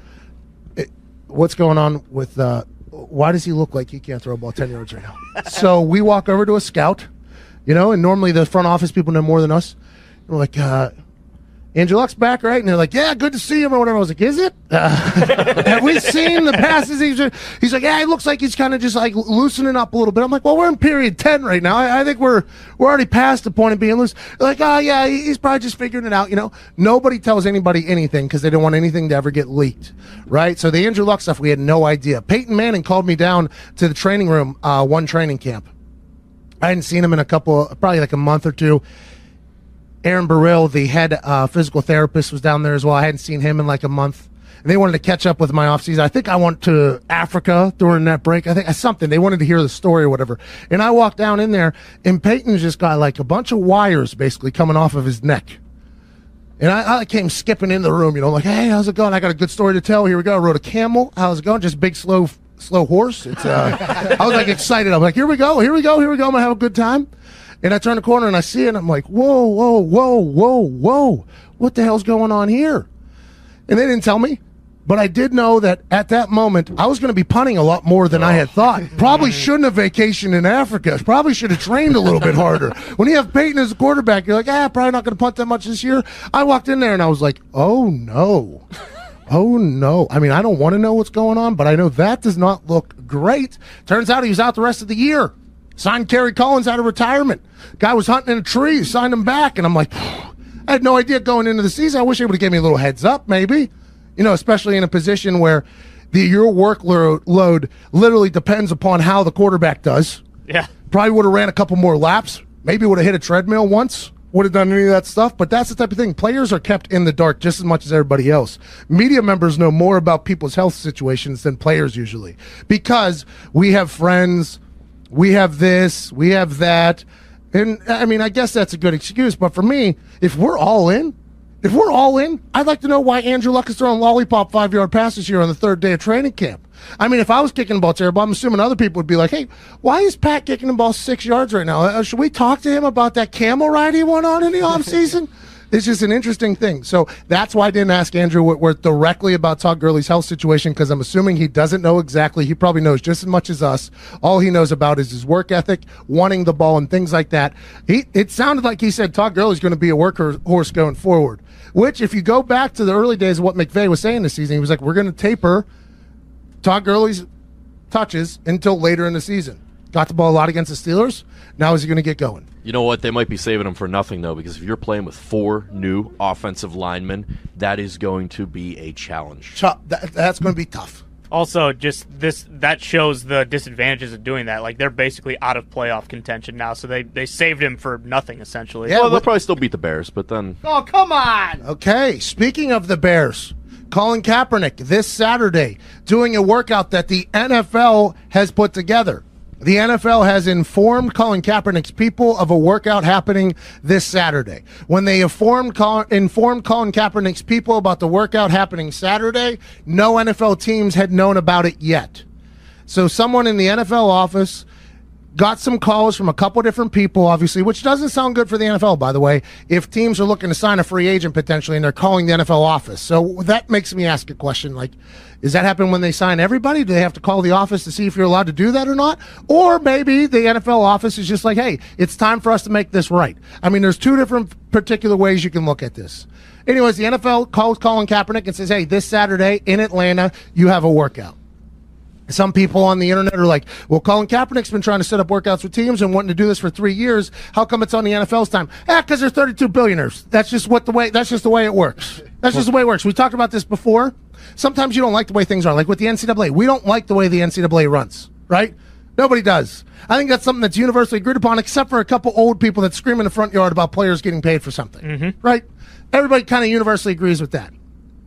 it, "What's going on with? Uh, why does he look like he can't throw a ball ten yards right now?" So we walk over to a scout, you know, and normally the front office people know more than us. We're like, uh, Andrew Luck's back, right? And they're like, yeah, good to see him or whatever. I was like, is it? Uh, have we seen the passes? He's, he's like, yeah, it looks like he's kind of just like loosening up a little bit. I'm like, well, we're in period ten right now. I, I think we're we're already past the point of being loose. They're like, oh, yeah, he's probably just figuring it out. You know, nobody tells anybody anything because they don't want anything to ever get leaked, right? So the Andrew Luck stuff, we had no idea. Peyton Manning called me down to the training room, uh, one training camp. I hadn't seen him in a couple, probably like a month or two. Aaron Burrell, the head uh, physical therapist, was down there as well. I hadn't seen him in like a month. And they wanted to catch up with my offseason. I think I went to Africa during that break. I think something. They wanted to hear the story or whatever. And I walked down in there, and Peyton's just got like a bunch of wires basically coming off of his neck. And I, I came skipping in the room, you know, like, hey, how's it going? I got a good story to tell. Here we go. I rode a camel. How's it going? Just big, slow, slow horse. It's. Uh, I was like excited. I'm like, here we go. Here we go. Here we go. I'm going to have a good time. And I turn the corner and I see it, and I'm like, whoa, whoa, whoa, whoa, whoa. What the hell's going on here? And they didn't tell me, but I did know that at that moment, I was going to be punting a lot more than oh. I had thought. Probably shouldn't have vacationed in Africa. Probably should have trained a little bit harder. When you have Peyton as a quarterback, you're like, ah, probably not going to punt that much this year. I walked in there, and I was like, oh, no. Oh, no. I mean, I don't want to know what's going on, but I know that does not look great. Turns out he was out the rest of the year. Signed Kerry Collins out of retirement. Guy was hunting in a tree, signed him back, and I'm like, I had no idea going into the season. I wish they would have given me a little heads up, maybe. You know, especially in a position where the, your workload load literally depends upon how the quarterback does. Yeah. Probably would have ran a couple more laps. Maybe would have hit a treadmill once. Would have done any of that stuff. But that's the type of thing. Players are kept in the dark just as much as everybody else. Media members know more about people's health situations than players usually. Because we have friends, we have this, we have that. And, I mean, I guess that's a good excuse. But for me, if we're all in, if we're all in, I'd like to know why Andrew Luck is throwing lollipop five-yard passes here on the third day of training camp. I mean, if I was kicking the ball terrible, I'm assuming other people would be like, hey, why is Pat kicking the ball six yards right now? Uh, should we talk to him about that camel ride he went on in the offseason? It's just an interesting thing. So that's why I didn't ask Andrew Whitworth directly about Todd Gurley's health situation, because I'm assuming he doesn't know exactly. He probably knows just as much as us. All he knows about is his work ethic, wanting the ball, and things like that. He, it sounded like he said Todd Gurley's going to be a workhorse going forward, which if you go back to the early days of what McVay was saying this season, he was like, we're going to taper Todd Gurley's touches until later in the season. Got the ball a lot against the Steelers. Now is he going to get going? You know what? They might be saving him for nothing, though, because if you're playing with four new offensive linemen, that is going to be a challenge. Ch- that, that's going to be tough. Also, just this that shows the disadvantages of doing that. Like, they're basically out of playoff contention now, so they, they saved him for nothing, essentially. Yeah, well, they'll probably still beat the Bears, but then... Oh, come on! Okay, speaking of the Bears, Colin Kaepernick this Saturday doing a workout that the N F L has put together. The N F L has informed Colin Kaepernick's people of a workout happening this Saturday. When they informed Colin, informed Colin Kaepernick's people about the workout happening Saturday, no N F L teams had known about it yet. So someone in the N F L office got some calls from a couple different people, obviously, which doesn't sound good for the N F L, by the way, if teams are looking to sign a free agent potentially and they're calling the N F L office. So that makes me ask a question, like, does that happen when they sign everybody? Do they have to call the office to see if you're allowed to do that or not? Or maybe the N F L office is just like, hey, it's time for us to make this right. I mean, there's two different particular ways you can look at this. Anyways, the N F L calls Colin Kaepernick and says, hey, this Saturday in Atlanta, you have a workout. Some people on the internet are like, well, Colin Kaepernick's been trying to set up workouts with teams and wanting to do this for three years. How come it's on the N F L's time? Ah, because they're thirty-two billionaires. That's just what the way, that's just the way it works. That's just the way it works. We talked about this before. Sometimes you don't like the way things are. Like with the N C double A, we don't like the way the N C double A runs, right? Nobody does. I think that's something that's universally agreed upon, except for a couple old people that scream in the front yard about players getting paid for something, mm-hmm. right? Everybody kind of universally agrees with that.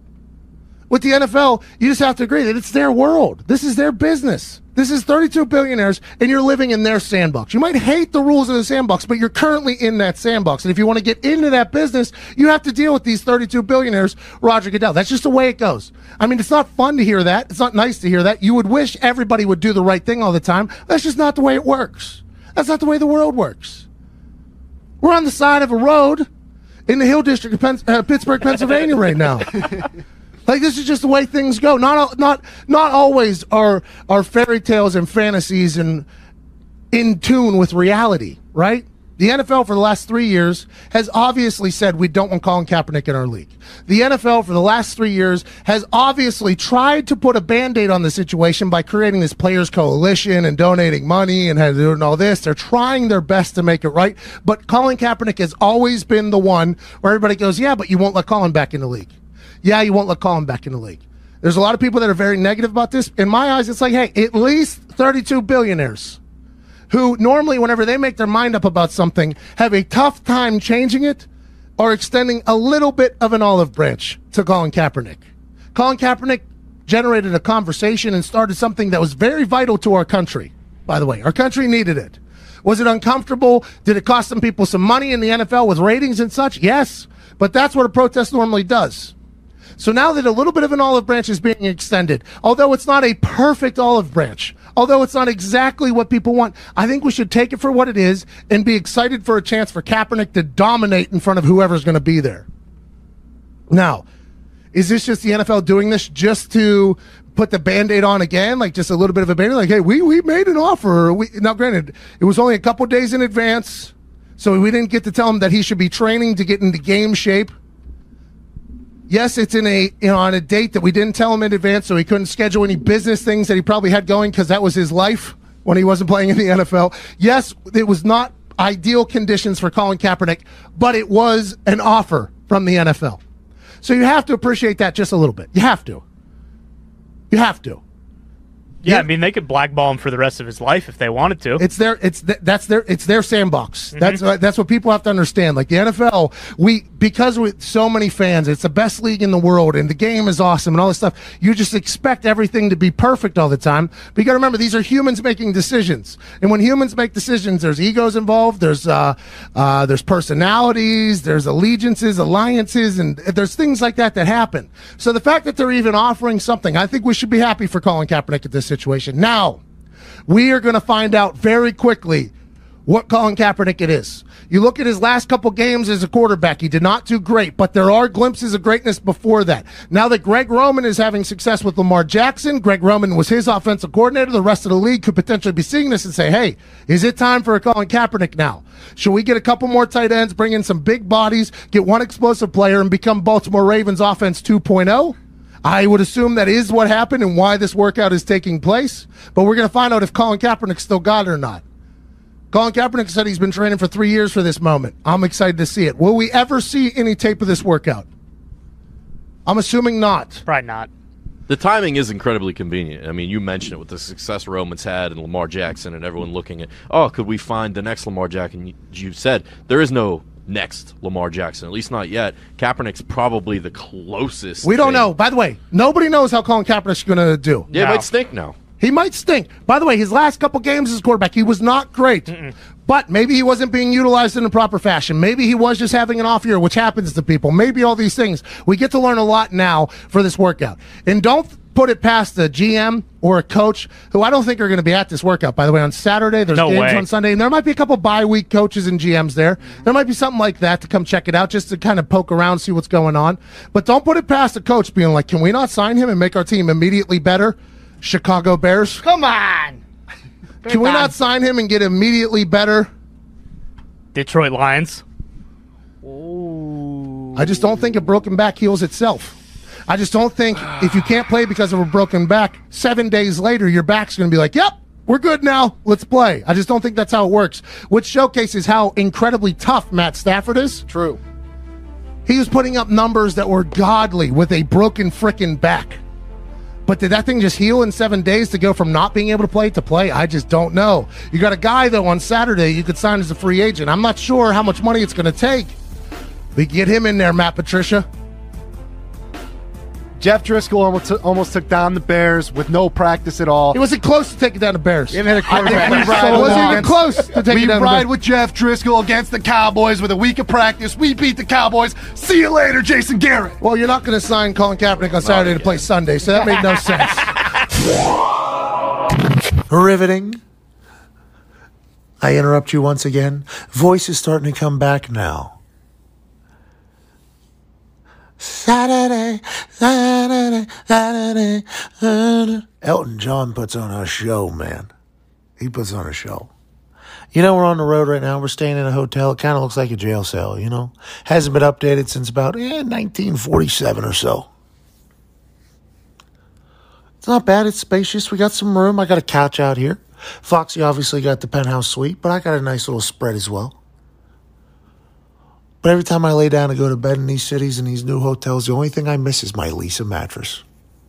With the N F L, you just have to agree that it's their world. This is their business. This is thirty-two billionaires, and you're living in their sandbox. You might hate the rules of the sandbox, but you're currently in that sandbox. And if you want to get into that business, you have to deal with these thirty-two billionaires, Roger Goodell. That's just the way it goes. I mean, it's not fun to hear that. It's not nice to hear that. You would wish everybody would do the right thing all the time. That's just not the way it works. That's not the way the world works. We're on the side of a road in the Hill District of Pen- uh, Pittsburgh, Pennsylvania right now. Like, this is just the way things go. Not not not always are are fairy tales and fantasies and in tune with reality, right? The N F L for the last three years has obviously said we don't want Colin Kaepernick in our league. The N F L for the last three years has obviously tried to put a Band-Aid on the situation by creating this players coalition and donating money and doing all this. They're trying their best to make it right. But Colin Kaepernick has always been the one where everybody goes, yeah, but you won't let Colin back in the league. Yeah, you won't let Colin back in the league. There's a lot of people that are very negative about this. In my eyes, it's like, hey, at least thirty-two billionaires who normally, whenever they make their mind up about something, have a tough time changing it or extending a little bit of an olive branch to Colin Kaepernick. Colin Kaepernick generated a conversation and started something that was very vital to our country, by the way. Our country needed it. Was it uncomfortable? Did it cost some people some money in the N F L with ratings and such? Yes, but that's what a protest normally does. So now that a little bit of an olive branch is being extended, although it's not a perfect olive branch, although it's not exactly what people want, I think we should take it for what it is and be excited for a chance for Kaepernick to dominate in front of whoever's going to be there. Now, is this just the N F L doing this just to put the Band-Aid on again, like just a little bit of a Band-Aid? Like, hey, we, we made an offer. We, now, granted, it was only a couple days in advance, so we didn't get to tell him that he should be training to get into game shape. Yes, it's in a you know on a date that we didn't tell him in advance, so he couldn't schedule any business things that he probably had going because that was his life when he wasn't playing in the N F L. Yes, it was not ideal conditions for Colin Kaepernick, but it was an offer from the N F L. So you have to appreciate that just a little bit. You have to. You have to. Yeah, Yeah. I mean, they could blackball him for the rest of his life if they wanted to. It's their, it's th- that's their, it's their sandbox. Mm-hmm. That's uh, that's what people have to understand. Like the N F L, we because with so many fans, it's the best league in the world, and the game is awesome and all this stuff. You just expect everything to be perfect all the time. But you got to remember, these are humans making decisions, and when humans make decisions, there's egos involved. There's uh, uh, there's personalities, there's allegiances, alliances, and there's things like that that happen. So the fact that they're even offering something, I think we should be happy for Colin Kaepernick at this situation. Now, we are going to find out very quickly what Colin Kaepernick it is. You look at his last couple games as a quarterback, he did not do great, but there are glimpses of greatness before that. Now that Greg Roman is having success with Lamar Jackson, Greg Roman was his offensive coordinator, the rest of the league could potentially be seeing this and say, hey, is it time for a Colin Kaepernick now? Should we get a couple more tight ends, bring in some big bodies, get one explosive player, and become Baltimore Ravens offense two point oh? I would assume that is what happened and why this workout is taking place. But we're going to find out if Colin Kaepernick still got it or not. Colin Kaepernick said he's been training for three years for this moment. I'm excited to see it. Will we ever see any tape of this workout? I'm assuming not. Probably not. The timing is incredibly convenient. I mean, you mentioned it with the success Roman's had and Lamar Jackson and everyone looking at, oh, could we find the next Lamar Jackson? You said there is no next Lamar Jackson, at least not yet. Kaepernick's probably the closest. We don't thing. know. By the way, nobody knows how Colin Kaepernick's going to do. Yeah, No. it might stink now. He might stink. By the way, his last couple games as a quarterback, he was not great. Mm-mm. But maybe he wasn't being utilized in a proper fashion. Maybe he was just having an off year, which happens to people. Maybe all these things. We get to learn a lot now for this workout. And don't put it past the G M or a coach who I don't think are going to be at this workout. By the way, on Saturday, there's No games way. on Sunday, and there might be a couple bye week coaches and G Ms there. There might be something like that to come check it out, just to kind of poke around, see what's going on. But don't put it past the coach being like, can we not sign him and make our team immediately better? Chicago Bears. Come on. Can we not sign him and get immediately better? Detroit Lions. I just don't think a broken back heals itself. I just don't think if you can't play because of a broken back, seven days later, your back's going to be like, yep, we're good now. Let's play. I just don't think that's how it works, which showcases how incredibly tough Matt Stafford is. True. He was putting up numbers that were godly with a broken frickin' back. But did that thing just heal in seven days to go from not being able to play to play? I just don't know. You got a guy, though, on Saturday you could sign as a free agent. I'm not sure how much money it's going to take. We get him in there, Matt Patricia. Jeff Driscoll almost, almost took down the Bears with no practice at all. He wasn't close to taking down the Bears. Even had a quarterback. I think we ride so wasn't even close to taking we down the ride Bears. with Jeff Driscoll against the Cowboys with a week of practice. We beat the Cowboys. See you later, Jason Garrett. Well, you're not going to sign Colin Kaepernick on Saturday to play Sunday, so that made no sense. Riveting. I interrupt you once again. Voice is starting to come back now. Saturday, Saturday, Saturday, Saturday. Elton John puts on a show, man. He puts on a show. You know, we're on the road right now. We're staying in a hotel. It kind of looks like a jail cell, you know. Hasn't been updated since about eh, nineteen forty-seven or so. It's not bad. It's spacious. We got some room. I got a couch out here. Foxy obviously got the penthouse suite, but I got a nice little spread as well. But every time I lay down to go to bed in these cities and these new hotels, the only thing I miss is my Lisa mattress.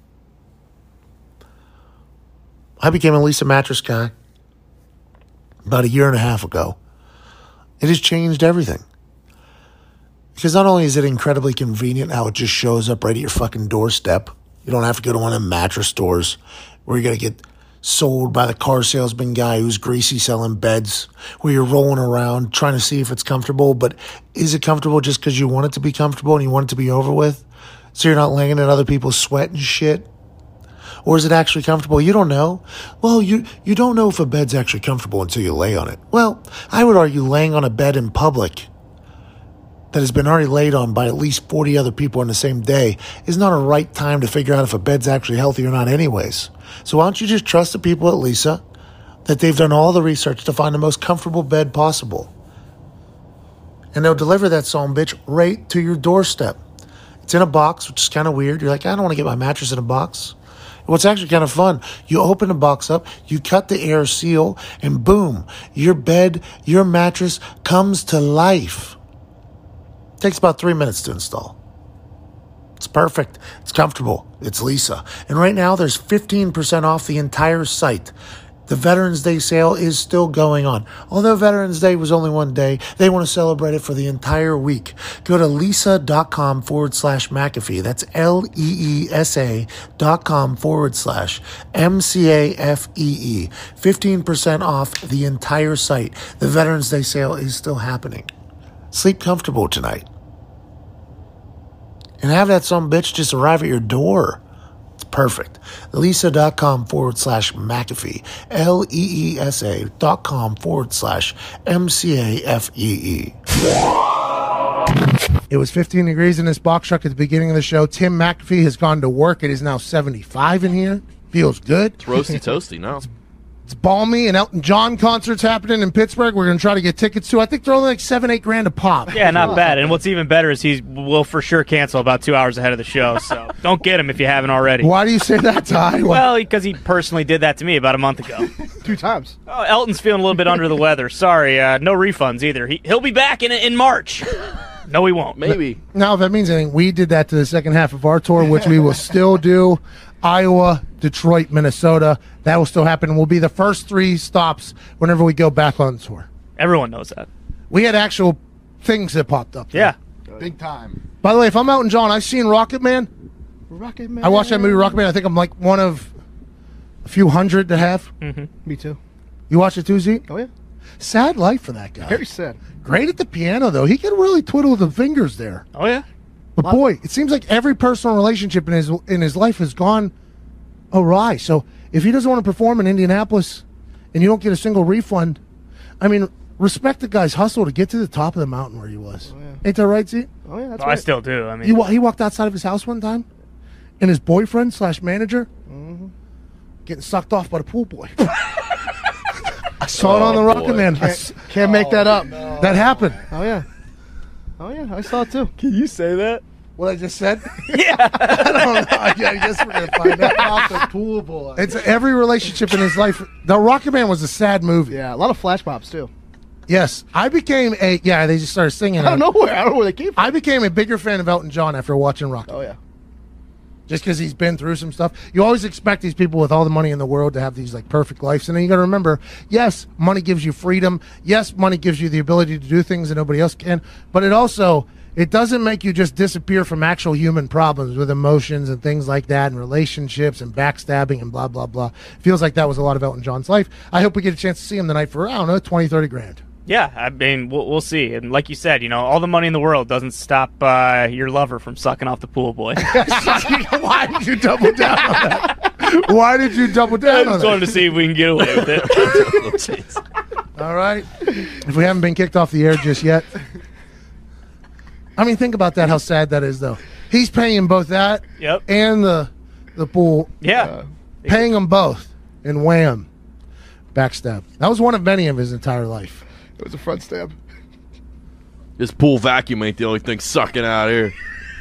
I became a Lisa mattress guy about a year and a half ago. It has changed everything. Because not only is it incredibly convenient how it just shows up right at your fucking doorstep. You don't have to go to one of the mattress stores where you're going to get sold by the car salesman guy who's greasy selling beds, where you're rolling around trying to see if it's comfortable. But is it comfortable just because you want it to be comfortable and you want it to be over with? So you're not laying in other people's sweat and shit? Or is it actually comfortable? You don't know. Well, you, you don't know if a bed's actually comfortable until you lay on it. Well, I would argue laying on a bed in public that has been already laid on by at least forty other people on the same day is not a right time to figure out if a bed's actually healthy or not anyways. So why don't you just trust the people at Lisa that they've done all the research to find the most comfortable bed possible. And they'll deliver that son of a bitch right to your doorstep. It's in a box, which is kind of weird. You're like, I don't want to get my mattress in a box. What's actually kind of fun, you open the box up, you cut the air seal, and boom, your bed, your mattress comes to life. Takes about three minutes to install. It's perfect. It's comfortable. It's Leesa. And right now, there's fifteen percent off the entire site. The Veterans Day sale is still going on. Although Veterans Day was only one day, they want to celebrate it for the entire week. Go to leesa.com forward slash McAfee. That's L-E-E-S-A dot com forward slash M-C-A-F-E-E. fifteen percent off the entire site. The Veterans Day sale is still happening. Sleep comfortable tonight. And have that some bitch just arrive at your door. It's perfect. Leesa.com forward slash McAfee. L-E-E-S-A dot com forward slash M-C-A-F-E-E. It was fifteen degrees in this box truck at the beginning of the show. Tim McAfee has gone to work. It is now seventy-five in here. Feels good. It's roasty toasty now. It's balmy, and Elton John concerts happening in Pittsburgh. We're going to try to get tickets to. I think they're only like seven, eight grand a pop. Yeah, not bad. And what's even better is he will for sure cancel about two hours ahead of the show. So don't get him if you haven't already. Why do you say that, Ty? Well, because he personally did that to me about a month ago. Two times. Oh, Elton's feeling a little bit under the weather. Sorry, uh, no refunds either. He he'll be back in in March. No, he won't. Maybe. Now, if that means anything, we did that to the second half of our tour, which we will still do. Iowa, Detroit, Minnesota. That will still happen. Will be the first three stops whenever we go back on tour. Everyone knows that. We had actual things that popped up. Yeah. Big time. By the way, if I'm Elton John, I've seen Rocket Man. Rocket Man. I watched that movie, Rocket Man. I think I'm like one of a few hundred to have. Mm-hmm. Me too. You watched it too, Z? Oh, yeah. Sad life for that guy. Very sad. Great at the piano, though. He can really twiddle the fingers there. Oh, yeah. But boy, it seems like every personal relationship in his in his life has gone awry. So if he doesn't want to perform in Indianapolis and you don't get a single refund, I mean, respect the guy's hustle to get to the top of the mountain where he was. Oh, yeah. Ain't that right, Z? Oh, yeah, that's Oh, right. I still do. I mean, He, wa- he walked outside of his house one time, and his boyfriend slash manager Mm-hmm. getting sucked off by the pool boy. I saw it on the Rocket Man. I s- Can't make that up. that happened. Oh, yeah. Oh, yeah. I saw it too. can you say that? What I just said? Yeah. I don't know. I guess we're going to find out. Off the pool boy. It's every relationship in his life. The Rocket Man was a sad movie. Yeah, a lot of flash mobs too. Yes. I became a, yeah, they just started singing. I don't it. know where. I don't know where they came from. I became a bigger fan of Elton John after watching Rocket. Oh, yeah. Just because he's been through some stuff. You always expect these people with all the money in the world to have these like perfect lives. And then you got to remember, yes, money gives you freedom. Yes, money gives you the ability to do things that nobody else can. But it also, it doesn't make you just disappear from actual human problems with emotions and things like that and relationships and backstabbing and blah, blah, blah. Feels like that was a lot of Elton John's life. I hope we get a chance to see him tonight for, I don't know, twenty, thirty grand. Yeah, I mean, we'll, we'll see. And like you said, you know, all the money in the world doesn't stop uh, your lover from sucking off the pool boy. Why did you double down on that? Why did you double I down on just that? wanted to see if we can get away with it. All right. If we haven't been kicked off the air just yet. I mean, think about that, how sad that is, though. He's paying both that Yep. and the the pool. Yeah. Paying them both. And wham. Backstab. That was one of many of his entire life. It was a front stab. This pool vacuum ain't the only thing sucking out here.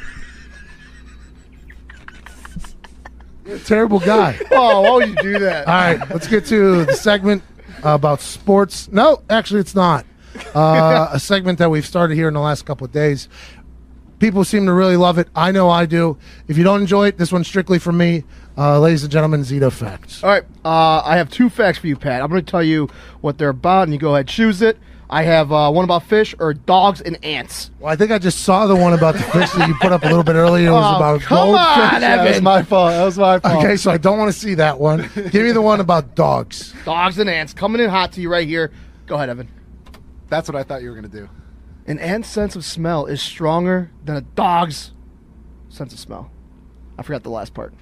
You're a terrible guy. Oh, why would you do that? All right, let's get to the segment about sports. No, actually, it's not. Uh, a segment that we've started here in the last couple of days. People seem to really love it. I know I do. If you don't enjoy it, this one's strictly for me. Uh, ladies and gentlemen, Zito Facts. All right. Uh, I have two facts for you, Pat. I'm going to tell you what they're about, and you go ahead and choose it. I have uh, one about fish or dogs and ants. Well, I think I just saw the one about the fish that you put up a little bit earlier. It was Oh, about come goldfish. on, Evan. That was my fault. That was my fault. Okay, so I don't want to see that one. Give me the one about dogs. Dogs and ants coming in hot to you right here. Go ahead, Evan. That's what I thought you were going to do. An ant's sense of smell is stronger than a dog's sense of smell. I forgot the last part.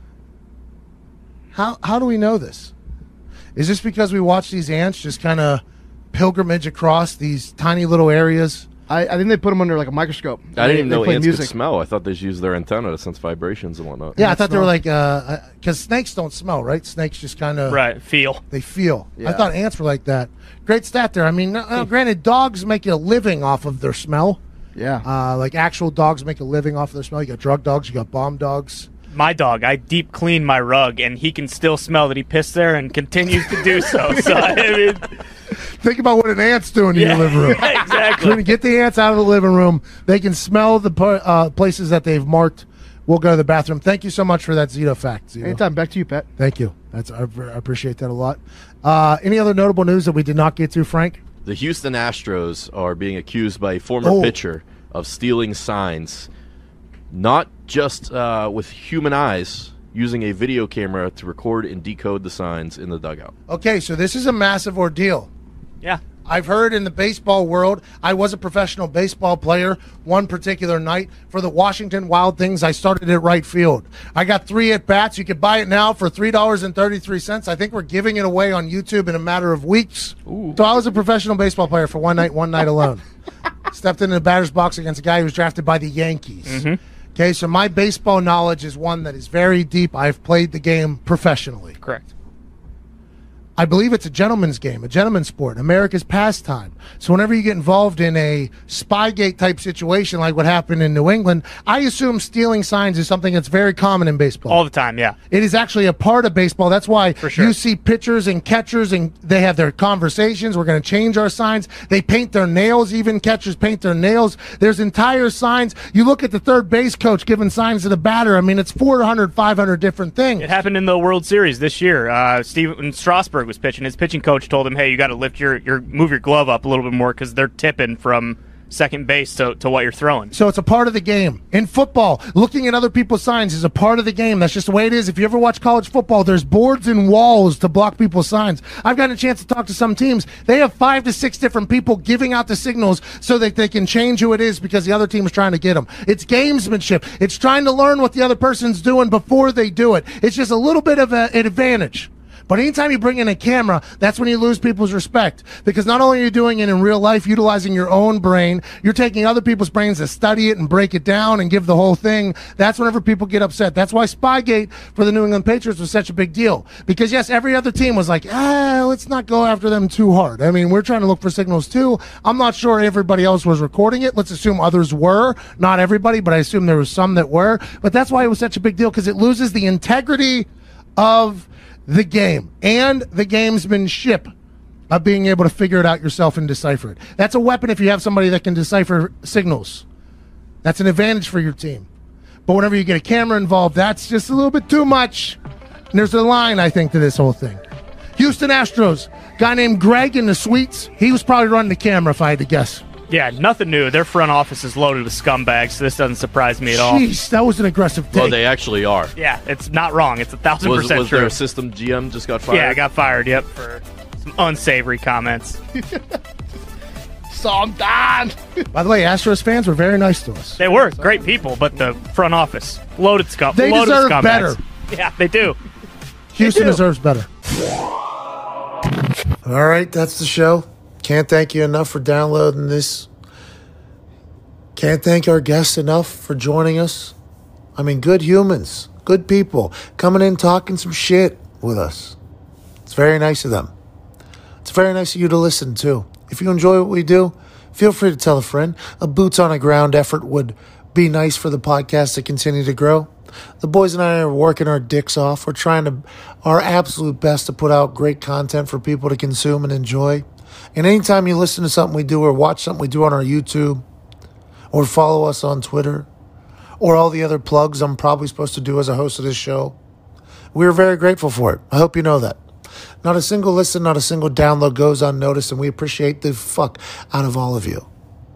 How how do we know this? Is this because we watch these ants just kind of pilgrimage across these tiny little areas? I, I think they put them under like a microscope. I didn't They- even they know play ants music. could smell. I thought they used their antenna to sense vibrations and whatnot. Yeah, I thought they were smell. like, because snakes don't smell, right? Snakes just kind of, Right, feel. they feel. I Yeah. thought ants were like that. Great stat there. I mean, now, now, granted, dogs make a living off of their smell. Yeah. Uh, like actual dogs make a living off of their smell. You got drug dogs, you got bomb dogs. My dog, I deep clean my rug, and he can still smell that he pissed there and continues to do so. So, I mean, Think about what an ant's doing in yeah, your living room. exactly. Trying to get the ants out of the living room. They can smell the par- uh, places that they've marked we'll go to the bathroom. Thank you so much for that Zito fact, Zito. Anytime. Back to you, Pat. Thank you. That's I, I appreciate that a lot. Uh, any other notable news that we did not get to, Frank? The Houston Astros are being accused by a former Oh. pitcher of stealing signs, not just uh, with human eyes, using a video camera to record and decode the signs in the dugout. Okay, so this is a massive ordeal. Yeah. I've heard in the baseball world, I was a professional baseball player one particular night for the Washington Wild Things. I started at right field. I got three at-bats. You could buy it now for three dollars and thirty-three cents. I think we're giving it away on YouTube in a matter of weeks. Ooh. So I was a professional baseball player for one night, one night alone. Stepped into the batter's box against a guy who was drafted by the Yankees. Mm-hmm. Okay, so my baseball knowledge is one that is very deep. I've played the game professionally. Correct. I believe it's a gentleman's game, a gentleman's sport, America's pastime. So whenever you get involved in a Spygate type situation like what happened in New England, I assume stealing signs is something that's very common in baseball. All the time, yeah. It is actually a part of baseball. That's why sure. you see pitchers and catchers, and they have their conversations. We're going to change our signs. They paint their nails. Even catchers paint their nails. There's entire signs. You look at the third base coach giving signs to the batter. I mean, it's four hundred, five hundred different things. It happened in the World Series this year. Uh, Steven Strasburg was pitching. His pitching coach told him, hey, you got to lift your, your, move your glove up a little bit more because they're tipping from second base to, to what you're throwing. So it's a part of the game. In football, looking at other people's signs is a part of the game. That's just the way it is. If you ever watch college football, there's boards and walls to block people's signs. I've gotten a chance to talk to some teams. They have five to six different people giving out the signals so that they can change who it is because the other team is trying to get them. It's gamesmanship. It's trying to learn what the other person's doing before they do it. It's just a little bit of a, an advantage. But anytime you bring in a camera, that's when you lose people's respect. Because not only are you doing it in real life, utilizing your own brain, you're taking other people's brains to study it and break it down and give the whole thing. That's whenever people get upset. That's why Spygate for the New England Patriots was such a big deal. Because, yes, every other team was like, ah, let's not go after them too hard. I mean, we're trying to look for signals, too. I'm not sure everybody else was recording it. Let's assume others were. Not everybody, but I assume there was some that were. But that's why it was such a big deal, because it loses the integrity of the game and the gamesmanship of being able to figure it out yourself and decipher it. That's a weapon if you have somebody that can decipher signals. That's an advantage for your team. But whenever you get a camera involved, that's just a little bit too much. And there's a line, I think, to this whole thing. Houston Astros, guy named Greg in the suites. He was probably running the camera if I had to guess. Yeah, nothing new. Their front office is loaded with scumbags, so this doesn't surprise me at all. Jeez, that was an aggressive take. Well, they actually are. Yeah, it's not wrong. It's a thousand Was, percent was true. their system G M just got fired? Yeah, I got fired, yep, for some unsavory comments. So I'm done. By the way, Astros fans were very nice to us. They were great people, but the front office, loaded scum. They loaded deserve scumbags. better. Yeah, they do. Houston they do. deserves better. All right, that's the show. Can't thank you enough for downloading this. Can't thank our guests enough for joining us. I mean, good humans, good people, coming in talking some shit with us. It's very nice of them. It's very nice of you to listen to. If you enjoy what we do, feel free to tell a friend. A boots on the ground effort would be nice for the podcast to continue to grow. The boys and I are working our dicks off. We're trying to our absolute best to put out great content for people to consume and enjoy. And anytime you listen to something we do or watch something we do on our YouTube, or follow us on Twitter, or all the other plugs I'm probably supposed to do as a host of this show, we're very grateful for it. I hope you know that. Not a single listen, not a single download goes unnoticed, and we appreciate the fuck out of all of you.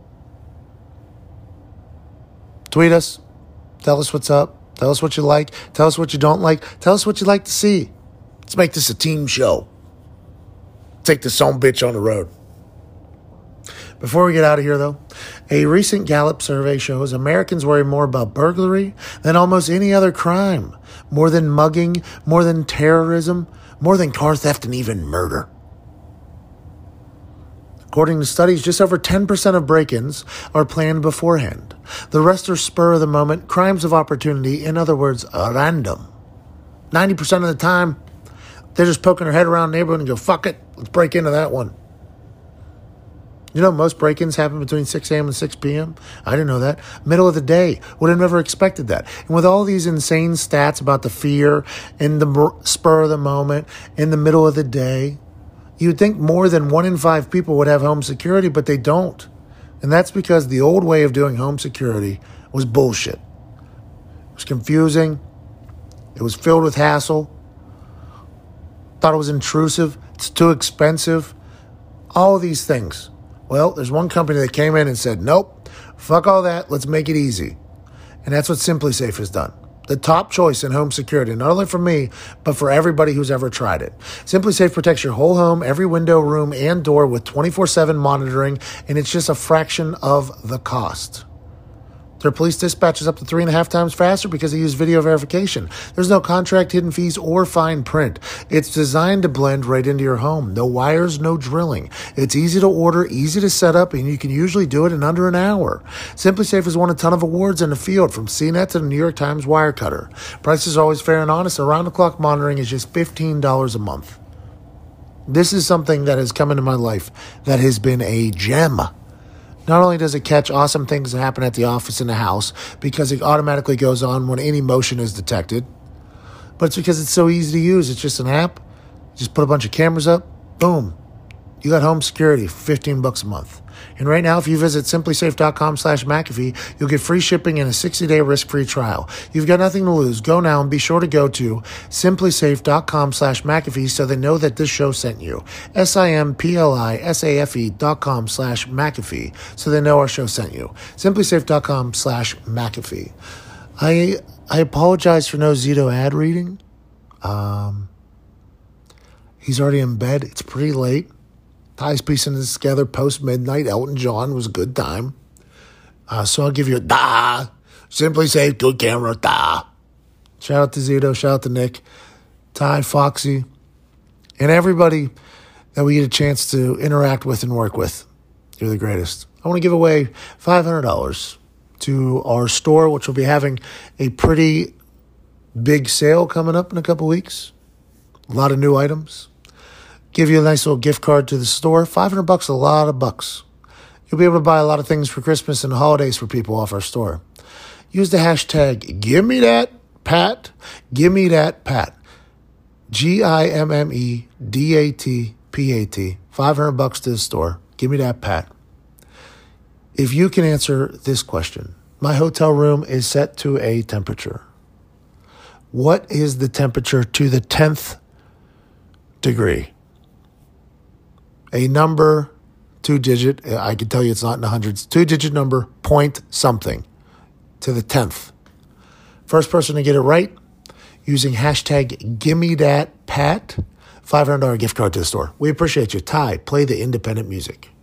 Tweet us. Tell us what's up. Tell us what you like. Tell us what you don't like. Tell us what you'd like to see. Let's make this a team show. Take this son bitch on the road. Before we get out of here, though, a recent Gallup survey shows Americans worry more about burglary than almost any other crime, more than mugging, more than terrorism, more than car theft, and even murder. According to studies, just over ten percent of break-ins are planned beforehand. The rest are spur of the moment, crimes of opportunity, in other words, random. ninety percent of the time, they're just poking their head around the neighborhood and go, fuck it, let's break into that one. You know, most break-ins happen between six a.m. and six p.m. I didn't know that. Middle of the day. Would have never expected that. And with all these insane stats about the fear in the spur of the moment, in the middle of the day, you'd think more than one in five people would have home security, but they don't. And that's because the old way of doing home security was bullshit. was confusing. It was filled with hassle. Thought it was intrusive. It's too expensive. All of these things. Well, there's one company that came in and said, nope, fuck all that. Let's make it easy. And that's what SimpliSafe has done. The top choice in home security, not only for me, but for everybody who's ever tried it. SimpliSafe protects your whole home, every window, room, and door with twenty-four seven monitoring, and it's just a fraction of the cost. Their police dispatch is up to three and a half times faster because they use video verification. There's no contract, hidden fees, or fine print. It's designed to blend right into your home. No wires, no drilling. It's easy to order, easy to set up, and you can usually do it in under an hour. SimpliSafe has won a ton of awards in the field, from C net to the New York Times Wirecutter. Prices are always fair and honest. Around-the-clock monitoring is just fifteen dollars a month. This is something that has come into my life that has been a gem. Not only does it catch awesome things that happen at the office and the house because it automatically goes on when any motion is detected, but it's because it's so easy to use. It's just an app. Just put a bunch of cameras up. Boom. You got home security for fifteen bucks a month. And right now, if you visit SimpliSafe.com slash McAfee, you'll get free shipping and a sixty-day risk-free trial. You've got nothing to lose. Go now and be sure to go to SimpliSafe.com slash McAfee so they know that this show sent you. S-I-M-P-L-I-S-A-F-E dot com slash McAfee so they know our show sent you. SimpliSafe.com slash McAfee. I, I apologize for no Zito ad reading. Um, he's already in bed. It's pretty late. Ty's piecing this together post-midnight. Elton John was a good time. Uh, so I'll give you a da. SimpliSafe, good camera, da. Shout out to Zito. Shout out to Nick, Ty, Foxy, and everybody that we get a chance to interact with and work with. You're the greatest. I want to give away five hundred dollars to our store, which will be having a pretty big sale coming up in a couple weeks. A lot of new items. Give you a nice little gift card to the store. five hundred bucks, a lot of bucks. You'll be able to buy a lot of things for Christmas and the holidays for people off our store. Use the hashtag Give Me That Pat. Give Me That Pat. G I M M E D A T P A T. five hundred bucks to the store. Give me that Pat. If you can answer this question, my hotel room is set to a temperature. What is the temperature to the tenth degree? A number, two-digit, I can tell you it's not in the hundreds, two-digit number, point something, to the tenth. First person to get it right, using hashtag GimmeThatPat, five hundred dollars gift card to the store. We appreciate you. Ty, play the independent music.